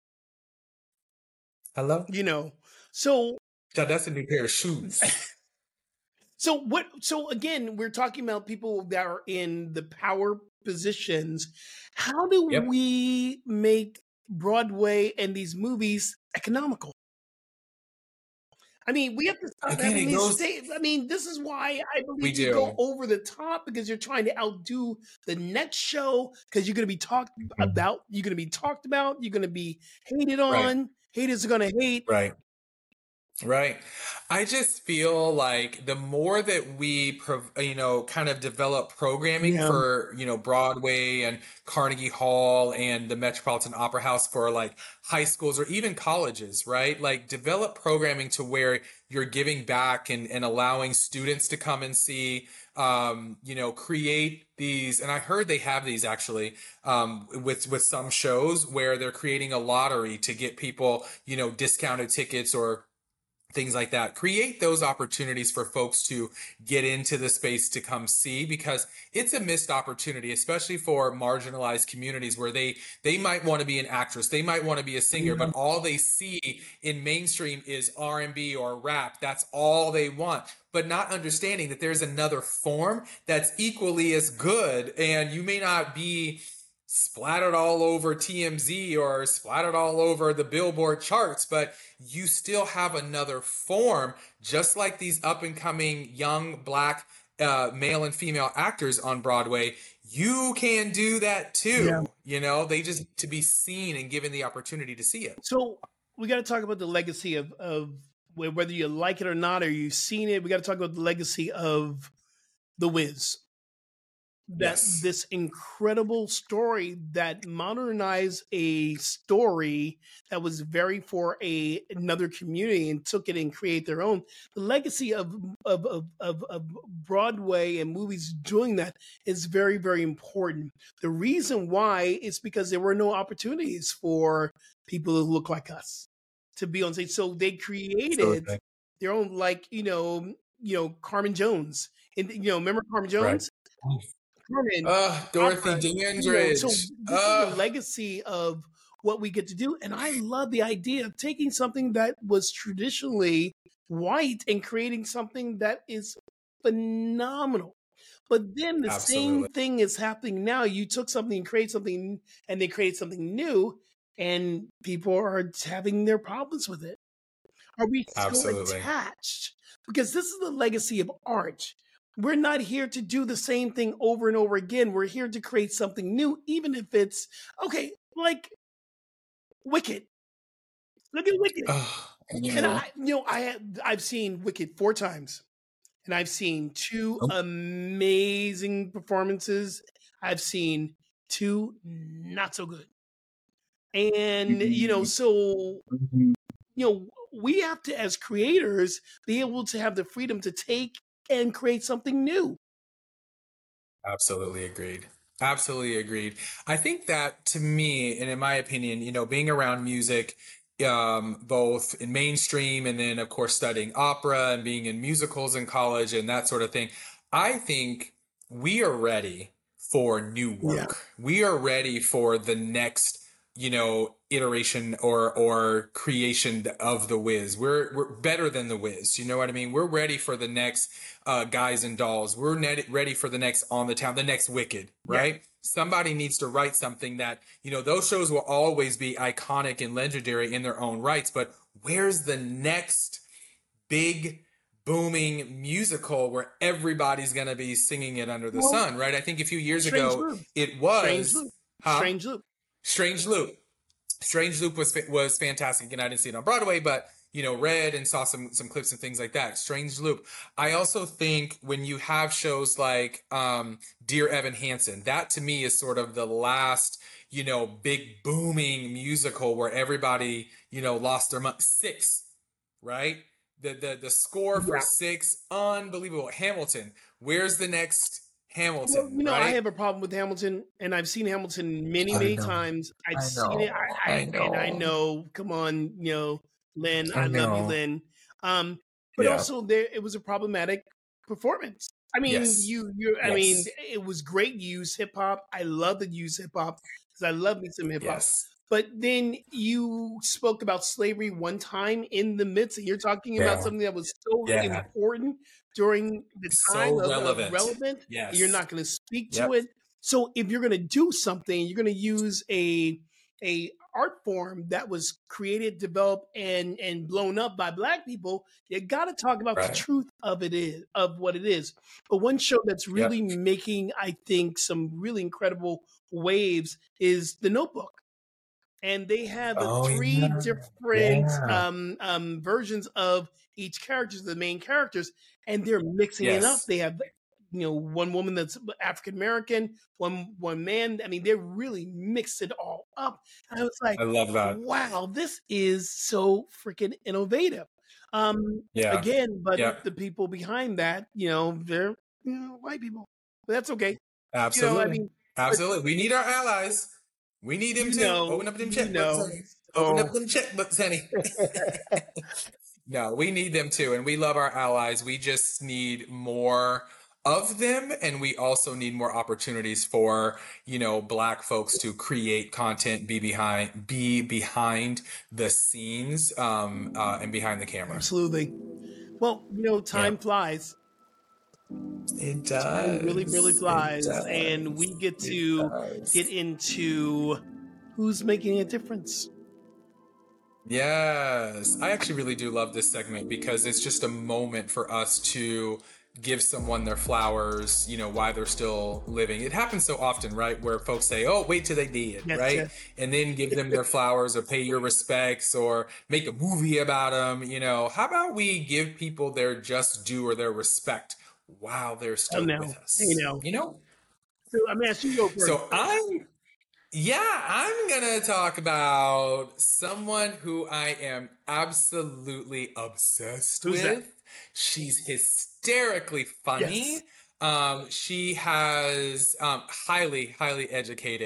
[SPEAKER 2] Hello?
[SPEAKER 1] you know. So
[SPEAKER 2] Yeah, that's a new pair of shoes.
[SPEAKER 1] So what? So again, we're talking about people that are in the power positions. How do
[SPEAKER 2] Yep.
[SPEAKER 1] we make Broadway and these movies economical? I mean, we have to stop
[SPEAKER 2] Again,
[SPEAKER 1] having
[SPEAKER 2] it
[SPEAKER 1] these
[SPEAKER 2] goes-
[SPEAKER 1] sta- I mean, this is why I
[SPEAKER 2] We
[SPEAKER 1] believe you go
[SPEAKER 2] do.
[SPEAKER 1] over the top, because you're trying to outdo the next show, because you're going to be talked about. You're going to be talked about. You're going to be hated
[SPEAKER 2] Right.
[SPEAKER 1] on. Haters are going to hate.
[SPEAKER 2] Right. Right. I just feel like the more that we, prov- you know, kind of develop programming
[SPEAKER 1] Yeah.
[SPEAKER 2] for, you know, Broadway and Carnegie Hall and the Metropolitan Opera House for like high schools or even colleges, right? Like develop programming to where you're giving back and, and allowing students to come and see, um, you know, create these. And I heard they have these actually um, with, with some shows where they're creating a lottery to get people, you know, discounted tickets or things like that. Create those opportunities for folks to get into the space to come see, because it's a missed opportunity, especially for marginalized communities where they they might want to be an actress, they might want to be a singer, but all they see in mainstream is R and B or rap. That's all they want, but not understanding that there's another form that's equally as good, and you may not be splattered all over T M Z or splattered all over the Billboard charts, but you still have another form, just like these up and coming young black uh, male and female actors on Broadway. You can do that too.
[SPEAKER 1] Yeah.
[SPEAKER 2] You know, they just need to be seen and given the opportunity to see it.
[SPEAKER 1] So we got to talk about the legacy of of wh- whether you like it or not, or you've seen it. We got to talk about the legacy of The Wiz. That
[SPEAKER 2] Yes.
[SPEAKER 1] this incredible story that modernized a story that was very for a another community and took it and create their own. The legacy of of of of, of Broadway and movies doing that is very, very important. The reason why is because there were no opportunities for people who look like us to be on stage. So they created
[SPEAKER 2] Absolutely.
[SPEAKER 1] their own, like, you know, you know, Carmen Jones. And you know, remember Carmen
[SPEAKER 2] Right.
[SPEAKER 1] Jones? Carmen
[SPEAKER 2] Uh, Dorothy
[SPEAKER 1] opera, you know, so
[SPEAKER 2] Dandridge.
[SPEAKER 1] this is the
[SPEAKER 2] Uh,
[SPEAKER 1] legacy of what we get to do. And I love the idea of taking something that was traditionally white and creating something that is phenomenal. But then the same
[SPEAKER 2] absolutely.
[SPEAKER 1] thing is happening now. You took something and created something, and they created something new, and people are having their problems with it. Are we so
[SPEAKER 2] Absolutely.
[SPEAKER 1] attached? Because this is the legacy of art. We're not here to do the same thing over and over again. We're here to create something new, even if it's okay, like Wicked. Look at Wicked.
[SPEAKER 2] Oh,
[SPEAKER 1] And
[SPEAKER 2] yeah.
[SPEAKER 1] I, you know, I I've seen Wicked four times, and I've seen two
[SPEAKER 2] Oh,
[SPEAKER 1] amazing performances. I've seen two not so good. And you know, so
[SPEAKER 2] mhm.
[SPEAKER 1] you know, we have to, as creators, be able to have the freedom to take and create something new.
[SPEAKER 2] Absolutely agreed. Absolutely agreed. I think that to me, and in my opinion, you know, being around music, um, both in mainstream and then, of course, studying opera and being in musicals in college and that sort of thing, I think we are ready for new
[SPEAKER 1] Yeah.
[SPEAKER 2] work. We are ready for the next, you know, iteration or or creation of the Wiz. We're we're better than the Wiz. You know what I mean? We're ready for the next uh, Guys and Dolls. We're net- ready for the next On the Town, the next Wicked,
[SPEAKER 1] Yeah.
[SPEAKER 2] right? Somebody needs to write something that, you know, those shows will always be iconic and legendary in their own rights, but where's the next big booming musical where everybody's going to be singing it under the
[SPEAKER 1] Well,
[SPEAKER 2] sun, right? I think a few years
[SPEAKER 1] Strange
[SPEAKER 2] ago
[SPEAKER 1] Loop.
[SPEAKER 2] it
[SPEAKER 1] Strange
[SPEAKER 2] was,
[SPEAKER 1] Loop.
[SPEAKER 2] huh?
[SPEAKER 1] Strange Loop.
[SPEAKER 2] Strange Loop. Strange Loop was was fantastic, and I didn't see it on Broadway, but you know, read and saw some some clips and things like that. Strange Loop. I also think when you have shows like um, Dear Evan Hansen, that to me is sort of the last, you know, big booming musical where everybody, you know, lost their mind. Six, right? The the the score for
[SPEAKER 1] Yeah.
[SPEAKER 2] Six, unbelievable. Hamilton. Where's the next
[SPEAKER 1] Well,
[SPEAKER 2] Hamilton,
[SPEAKER 1] you know, I
[SPEAKER 2] right?
[SPEAKER 1] have a problem with Hamilton, and I've seen Hamilton many,
[SPEAKER 2] I
[SPEAKER 1] many
[SPEAKER 2] know.
[SPEAKER 1] times. I've
[SPEAKER 2] I
[SPEAKER 1] seen it.
[SPEAKER 2] know.
[SPEAKER 1] I, I
[SPEAKER 2] I
[SPEAKER 1] and I
[SPEAKER 2] know.
[SPEAKER 1] know. Come on, you know, Lynn.
[SPEAKER 2] I
[SPEAKER 1] I love you,
[SPEAKER 2] know.
[SPEAKER 1] Lynn. Um, but
[SPEAKER 2] Yeah.
[SPEAKER 1] also there, it was a problematic performance. I mean,
[SPEAKER 2] Yes.
[SPEAKER 1] you, you. I mean,
[SPEAKER 2] Yes.
[SPEAKER 1] it was great. You use hip hop. I love that you use hip hop because I love me some hip hop.
[SPEAKER 2] Yes.
[SPEAKER 1] But then you spoke about slavery one time in the midst, and you're talking about
[SPEAKER 2] Yeah.
[SPEAKER 1] something that was so
[SPEAKER 2] Yeah.
[SPEAKER 1] important during the time
[SPEAKER 2] So
[SPEAKER 1] of, of
[SPEAKER 2] relevant.
[SPEAKER 1] relevant.
[SPEAKER 2] Yes.
[SPEAKER 1] You're not going to speak to
[SPEAKER 2] Yep.
[SPEAKER 1] it. So if you're going to do something, you're going to use a a art form that was created, developed, and and blown up by Black people. You got to talk about the
[SPEAKER 2] Right.
[SPEAKER 1] truth of it is of what it is. But one show that's
[SPEAKER 2] Yep.
[SPEAKER 1] really making, I think, some really incredible waves is The Notebook. And they have the
[SPEAKER 2] Oh
[SPEAKER 1] three
[SPEAKER 2] yeah.
[SPEAKER 1] different
[SPEAKER 2] Yeah.
[SPEAKER 1] um, um, versions of each character, the main characters, and they're mixing it up.
[SPEAKER 2] Yes.
[SPEAKER 1] They have, you know, one woman that's African American, one one man. I mean, they really mixed it all up. And I was like,
[SPEAKER 2] I love that.
[SPEAKER 1] wow, this is so freaking innovative. Um,
[SPEAKER 2] Yeah.
[SPEAKER 1] again, but
[SPEAKER 2] Yep.
[SPEAKER 1] the people behind that, you know, they're you know white people. But that's okay. You know, I
[SPEAKER 2] Absolutely.
[SPEAKER 1] mean, but
[SPEAKER 2] Absolutely. We need our allies. We need them
[SPEAKER 1] you
[SPEAKER 2] too. Open
[SPEAKER 1] know,
[SPEAKER 2] up them
[SPEAKER 1] you
[SPEAKER 2] checkbooks,
[SPEAKER 1] know,
[SPEAKER 2] honey. Open up
[SPEAKER 1] so
[SPEAKER 2] them checkbooks, honey. No, we need them too. And we love our allies. We just need more of them. And we also need more opportunities for, you know, Black folks to create content, be behind, be behind the scenes, um, uh, and behind the camera.
[SPEAKER 1] absolutely. Well, you know,
[SPEAKER 2] Yeah.
[SPEAKER 1] time flies.
[SPEAKER 2] It
[SPEAKER 1] Time really, really
[SPEAKER 2] does. It
[SPEAKER 1] flies. And we
[SPEAKER 2] does.
[SPEAKER 1] get
[SPEAKER 2] It
[SPEAKER 1] to
[SPEAKER 2] does.
[SPEAKER 1] get into who's making a difference.
[SPEAKER 2] Yes, I actually really do love this segment because it's just a moment for us to give someone their flowers, you know, while they're still living. It happens so often, right? Where folks say, oh, wait till they dead,
[SPEAKER 1] Yes,
[SPEAKER 2] right?
[SPEAKER 1] yes.
[SPEAKER 2] And then give them their flowers or pay your respects or make a movie about them. You know, how about we give people their just due or their respect while they're
[SPEAKER 1] Oh,
[SPEAKER 2] still
[SPEAKER 1] no.
[SPEAKER 2] with
[SPEAKER 1] Hey,
[SPEAKER 2] us?
[SPEAKER 1] now.
[SPEAKER 2] You know?
[SPEAKER 1] So I'm going to ask you to go first.
[SPEAKER 2] So I'm Yeah, I'm gonna talk about someone who I am absolutely obsessed
[SPEAKER 1] Who's that?
[SPEAKER 2] with. She's hysterically funny.
[SPEAKER 1] Yes.
[SPEAKER 2] Um, she has um, highly, highly educated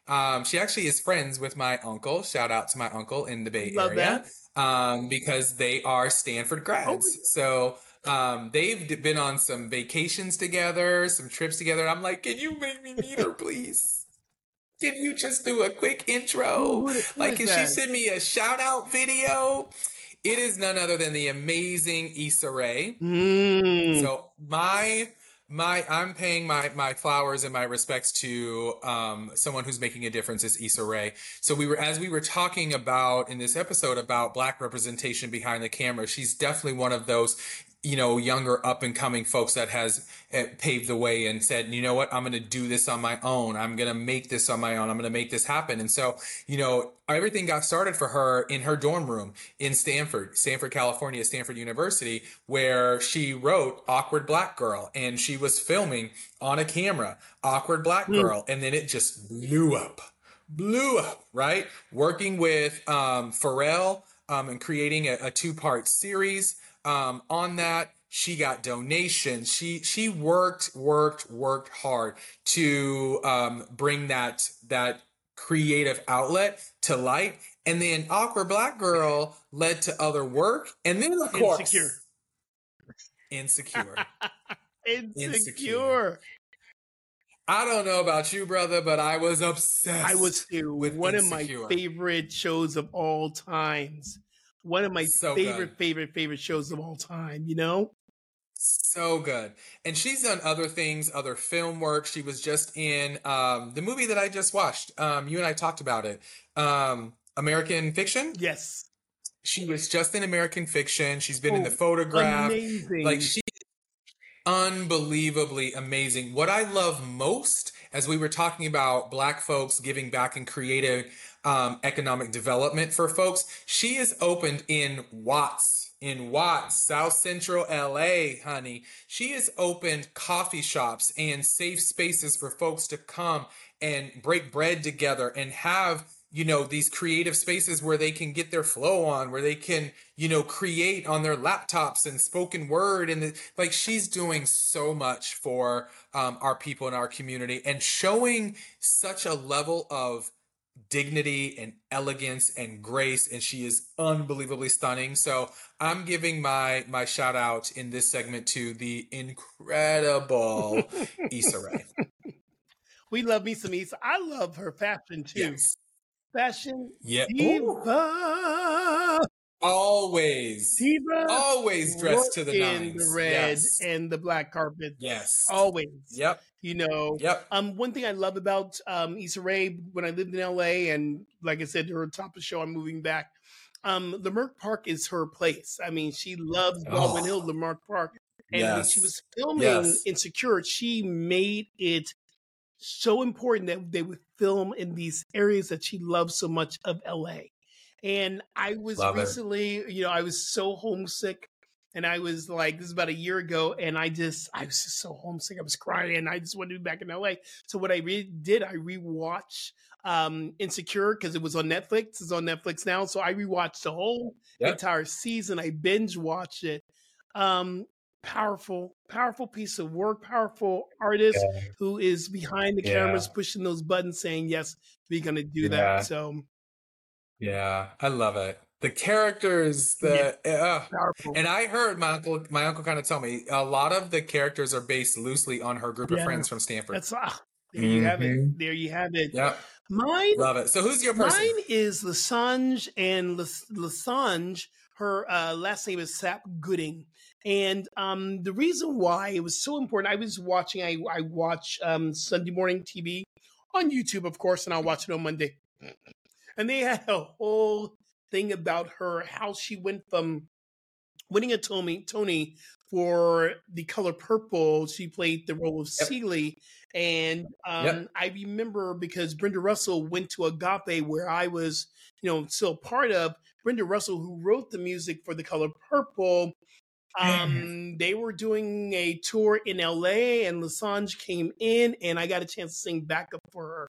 [SPEAKER 2] Um, she actually is friends with my uncle. Shout out to my uncle in the Bay
[SPEAKER 1] Love
[SPEAKER 2] Area,
[SPEAKER 1] that.
[SPEAKER 2] um, because they are Stanford
[SPEAKER 1] Oh,
[SPEAKER 2] grads. So um, they've d- been on some vacations together, some trips together. I'm like, can you make me meet her, please? Can you just do a quick
[SPEAKER 1] who,
[SPEAKER 2] intro?
[SPEAKER 1] who, who
[SPEAKER 2] Like,
[SPEAKER 1] is
[SPEAKER 2] can she
[SPEAKER 1] that?
[SPEAKER 2] send me a shout out video? It is none other than the amazing Issa Rae.
[SPEAKER 1] Mm.
[SPEAKER 2] So my my I'm paying my my flowers and my respects to um, someone who's making a difference is Issa Rae. So we were as we were talking about in this episode about Black representation behind the camera. She's definitely one of those, you know, younger up and coming folks that has uh, paved the way and said, you know what, I'm going to do this on my own. I'm going to make this on my own. I'm going to make this happen. And so, you know, everything got started for her in her dorm room in Stanford, Stanford, California, Stanford University, where she wrote Awkward Black Girl, and she was filming on a camera, Awkward Black
[SPEAKER 1] Mm.
[SPEAKER 2] Girl. And then it just blew up, blew up, right? Working with um, Pharrell um, and creating a, a two part series. Um, on that, she got donations. She she worked worked worked hard to um, bring that that creative outlet to light. And then Awkward Black Girl led to other work, and then of course
[SPEAKER 1] Insecure.
[SPEAKER 2] Insecure.
[SPEAKER 1] Insecure.
[SPEAKER 2] Insecure. I don't know about you, brother, but I was obsessed.
[SPEAKER 1] I was too.
[SPEAKER 2] with
[SPEAKER 1] One
[SPEAKER 2] Insecure.
[SPEAKER 1] of my favorite shows of all times. One of my
[SPEAKER 2] So
[SPEAKER 1] favorite,
[SPEAKER 2] good.
[SPEAKER 1] favorite, favorite shows of all time, you know?
[SPEAKER 2] So good. And she's done other things, other film work. She was just in um, the movie that I just watched. Um, you and I talked about it. Um, American Fiction?
[SPEAKER 1] Yes.
[SPEAKER 2] She was just in American Fiction. She's been in The
[SPEAKER 1] Oh,
[SPEAKER 2] Photograph.
[SPEAKER 1] amazing.
[SPEAKER 2] Like, she unbelievably amazing. What I love most, as we were talking about Black folks giving back and creative um, economic development for folks, she is opened in Watts, in Watts, South Central L A, honey. She has opened coffee shops and safe spaces for folks to come and break bread together and have, you know, these creative spaces where they can get their flow on, where they can, you know, create on their laptops and spoken word. And the, like, she's doing so much for um, our people in our community and showing such a level of dignity and elegance and grace. And she is unbelievably stunning. So I'm giving my, my shout out in this segment to the incredible Issa Rae.
[SPEAKER 1] We love me some Issa. I love her fashion too.
[SPEAKER 2] Yes.
[SPEAKER 1] Fashion
[SPEAKER 2] Yeah.
[SPEAKER 1] diva.
[SPEAKER 2] Always.
[SPEAKER 1] Diva.
[SPEAKER 2] Always dressed to the
[SPEAKER 1] in
[SPEAKER 2] nines.
[SPEAKER 1] the red
[SPEAKER 2] Yes.
[SPEAKER 1] and the black carpet.
[SPEAKER 2] Yes.
[SPEAKER 1] Always.
[SPEAKER 2] Yep.
[SPEAKER 1] You know.
[SPEAKER 2] Yep.
[SPEAKER 1] Um, one thing I love about um Issa Rae when I lived in L A, and like I said to her top of the show, I'm moving back. Um, Leimert Park is her place. I mean, she loves Baldwin
[SPEAKER 2] Oh.
[SPEAKER 1] Hill, Leimert Park. And when she
[SPEAKER 2] Yes.
[SPEAKER 1] was filming
[SPEAKER 2] Yes.
[SPEAKER 1] Insecure, she made it so important that they would film in these areas that she loves so much of L A. And I was
[SPEAKER 2] Love it.
[SPEAKER 1] recently, you know, I was so homesick, and I was like, this is about a year ago, and I just, I was just so homesick. I was crying, and I just wanted to be back in L A. So what I re- did, I rewatched um, Insecure because it was on Netflix. It's on Netflix now, so I rewatched the whole
[SPEAKER 2] Yep.
[SPEAKER 1] entire season. I binge watched it. Um, powerful, powerful piece of work. Powerful artist
[SPEAKER 2] Yeah.
[SPEAKER 1] who is behind the
[SPEAKER 2] Yeah.
[SPEAKER 1] cameras, pushing those buttons, saying yes, we're gonna do
[SPEAKER 2] Yeah.
[SPEAKER 1] that. So
[SPEAKER 2] Yeah. I love it. The characters, the uh,
[SPEAKER 1] powerful.
[SPEAKER 2] and I heard my uncle my uncle kind of tell me a lot of the characters are based loosely on her group of
[SPEAKER 1] Yeah.
[SPEAKER 2] friends from Stanford.
[SPEAKER 1] That's ah, there you have it.
[SPEAKER 2] Mhm.
[SPEAKER 1] There you have it.
[SPEAKER 2] Yep.
[SPEAKER 1] Mine,
[SPEAKER 2] Love it. So who's your person?
[SPEAKER 1] mine is Lasange, and Las- Lasange. Her uh, last name is Sap Gooding, and um, the reason why it was so important, I was watching. I I watch um, Sunday morning T V on YouTube, of course, and I'll watch it on Monday. And they had a whole thing about her, how she went from winning a Tony Tony for The Color Purple. She played the role of
[SPEAKER 2] Yep.
[SPEAKER 1] Celie. And um,
[SPEAKER 2] Yep.
[SPEAKER 1] I remember because Brenda Russell went to Agape, where I was, you know, still part of. Brenda Russell, who wrote the music for The Color Purple, um, they were doing a tour in L A, and Lasange came in, and I got a chance to sing backup for her.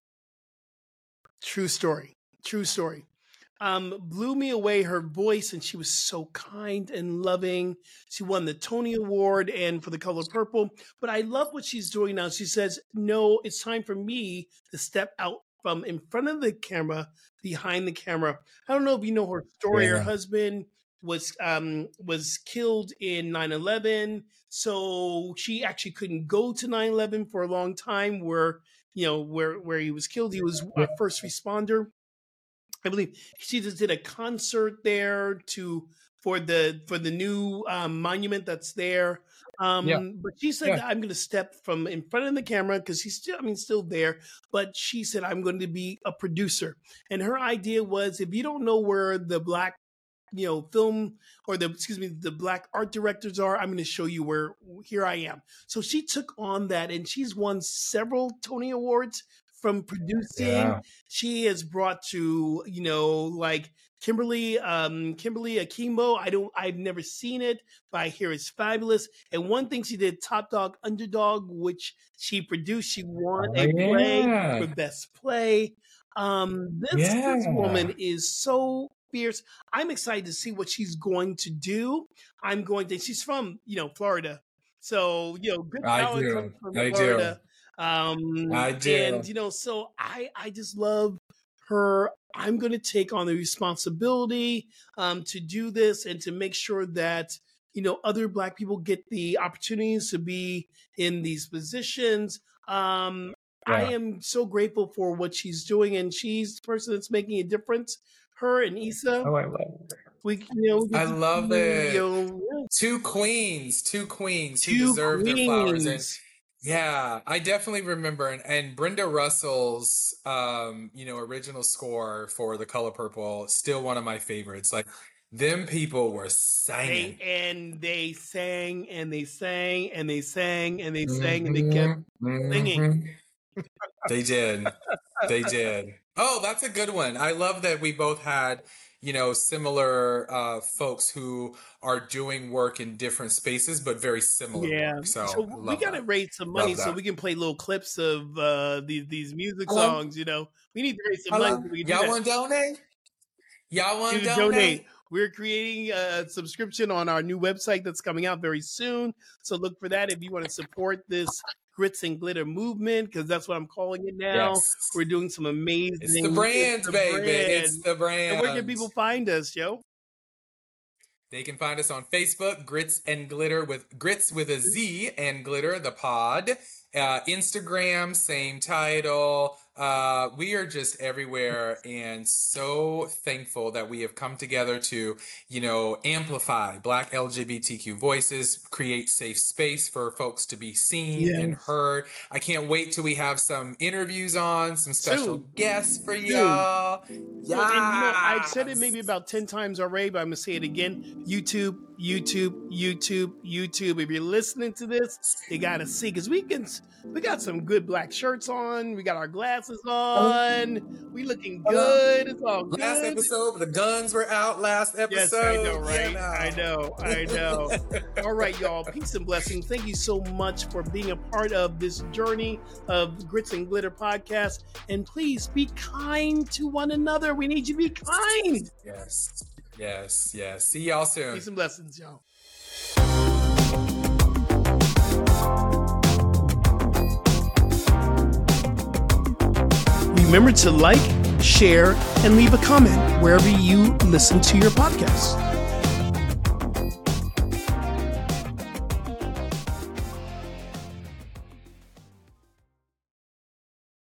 [SPEAKER 1] True story. True story. Um, blew me away, her voice, and she was so kind and loving. She won the Tony Award and for The Color Purple. But I love what she's doing now. She says, no, it's time for me to step out from in front of the camera, behind the camera. I don't know if you know her story.
[SPEAKER 2] Yeah.
[SPEAKER 1] Her husband was um was killed in nine eleven, so she actually couldn't go to nine eleven for a long time where you know where where he was killed. He was a first responder. I believe she just did a concert there to for the for the new um, monument that's there. Um,
[SPEAKER 2] Yeah.
[SPEAKER 1] but she said,
[SPEAKER 2] Yeah.
[SPEAKER 1] I'm going to step from in front of the camera because he's still, I mean, still there. But she said, I'm going to be a producer. And her idea was, if you don't know where the black, you know, film or the, excuse me, the black art directors are, I'm going to show you where, here I am. So she took on that and she's won several Tony Awards from producing.
[SPEAKER 2] Yeah.
[SPEAKER 1] She has brought to, you know, like Kimberly, um, Kimberly Akimbo. I don't, I've never seen it, but I hear it's fabulous. And one thing she did, Top Dog Underdog, which she produced, she won
[SPEAKER 2] Oh,
[SPEAKER 1] a play
[SPEAKER 2] yeah.
[SPEAKER 1] for best play. Um, this, this
[SPEAKER 2] Yeah.
[SPEAKER 1] woman is so fierce. I'm excited to see what she's going to do. I'm going to, she's from, you know, Florida. So, you know, good
[SPEAKER 2] I
[SPEAKER 1] talent
[SPEAKER 2] do.
[SPEAKER 1] comes from
[SPEAKER 2] I do.
[SPEAKER 1] Florida. Um,
[SPEAKER 2] I do.
[SPEAKER 1] and, you know, so I, I just love her. I'm going to take on the responsibility um, to do this and to make sure that, you know, other Black people get the opportunities to be in these positions. Um, I
[SPEAKER 2] Yeah.
[SPEAKER 1] am so grateful for what she's doing, and she's the person that's making a difference. Her and Issa,
[SPEAKER 2] Oh, I love it.
[SPEAKER 1] we, you know, we
[SPEAKER 2] I
[SPEAKER 1] get to
[SPEAKER 2] love
[SPEAKER 1] see,
[SPEAKER 2] it.
[SPEAKER 1] you know, yeah,
[SPEAKER 2] Two queens, two queens who
[SPEAKER 1] two
[SPEAKER 2] deserve their flowers. And
[SPEAKER 1] queens.
[SPEAKER 2] yeah, I definitely remember. And, and Brenda Russell's, um, you know, original score for The Color Purple, still one of my favorites. Like, them people were
[SPEAKER 1] They
[SPEAKER 2] singing.
[SPEAKER 1] and they sang and they sang and they sang and they sang and they kept
[SPEAKER 2] Mhm,
[SPEAKER 1] singing.
[SPEAKER 2] mhm. They did. They did. Oh, that's a good one. I love that we both had, you know, similar uh, folks who are doing work in different spaces, but very similar
[SPEAKER 1] Yeah.
[SPEAKER 2] work. So
[SPEAKER 1] So
[SPEAKER 2] I
[SPEAKER 1] we
[SPEAKER 2] love
[SPEAKER 1] got to
[SPEAKER 2] that.
[SPEAKER 1] raise some money
[SPEAKER 2] Love
[SPEAKER 1] so
[SPEAKER 2] that.
[SPEAKER 1] we can play little clips of uh, these these music
[SPEAKER 2] Hello?
[SPEAKER 1] songs. You know, we need to raise some money
[SPEAKER 2] Hello?
[SPEAKER 1] so we can do
[SPEAKER 2] Y'all
[SPEAKER 1] that.
[SPEAKER 2] want to donate? Y'all want
[SPEAKER 1] To
[SPEAKER 2] to
[SPEAKER 1] donate.
[SPEAKER 2] donate?
[SPEAKER 1] We're creating a subscription on our new website that's coming out very soon. So look for that if you want to support this Grits and Glitter movement, because that's what I'm calling it now.
[SPEAKER 2] Yes.
[SPEAKER 1] We're doing some amazing.
[SPEAKER 2] It's the brand,
[SPEAKER 1] it's the
[SPEAKER 2] baby. It's
[SPEAKER 1] brand.
[SPEAKER 2] the
[SPEAKER 1] And where can
[SPEAKER 2] brand.
[SPEAKER 1] people find us, Joe?
[SPEAKER 2] They can find us on Facebook, Grits and Glitter with Grits with a Z and Glitter, the pod. Uh, Instagram, same title. Uh, we are just everywhere and so thankful that we have come together to, you know, amplify Black L G B T Q voices, create safe space for folks to be seen and
[SPEAKER 1] Yes.
[SPEAKER 2] heard. I can't wait till we have some interviews on, some special
[SPEAKER 1] Soon.
[SPEAKER 2] guests for
[SPEAKER 1] Soon.
[SPEAKER 2] y'all.
[SPEAKER 1] You know, and you know, I've said it
[SPEAKER 2] Yes.
[SPEAKER 1] maybe about ten times already, but I'm gonna say it again. YouTube, YouTube, YouTube, YouTube. If you're listening to this, you gotta see, because we can we got some good black shirts on, we got our glasses on, we looking
[SPEAKER 2] Hello?
[SPEAKER 1] good, it's all good.
[SPEAKER 2] Last episode, the guns were out last
[SPEAKER 1] Yes,
[SPEAKER 2] episode.
[SPEAKER 1] I know, right?
[SPEAKER 2] You
[SPEAKER 1] I know, I know. All right, y'all. Peace and blessings. Thank you so much for being a part of this journey of Grits and Glitter podcast. And please be kind to one another. We need you to be kind.
[SPEAKER 2] Yes, yes, yes. See y'all soon.
[SPEAKER 1] Peace and blessings, y'all. Remember to like, share, and leave a comment wherever you listen to your podcasts.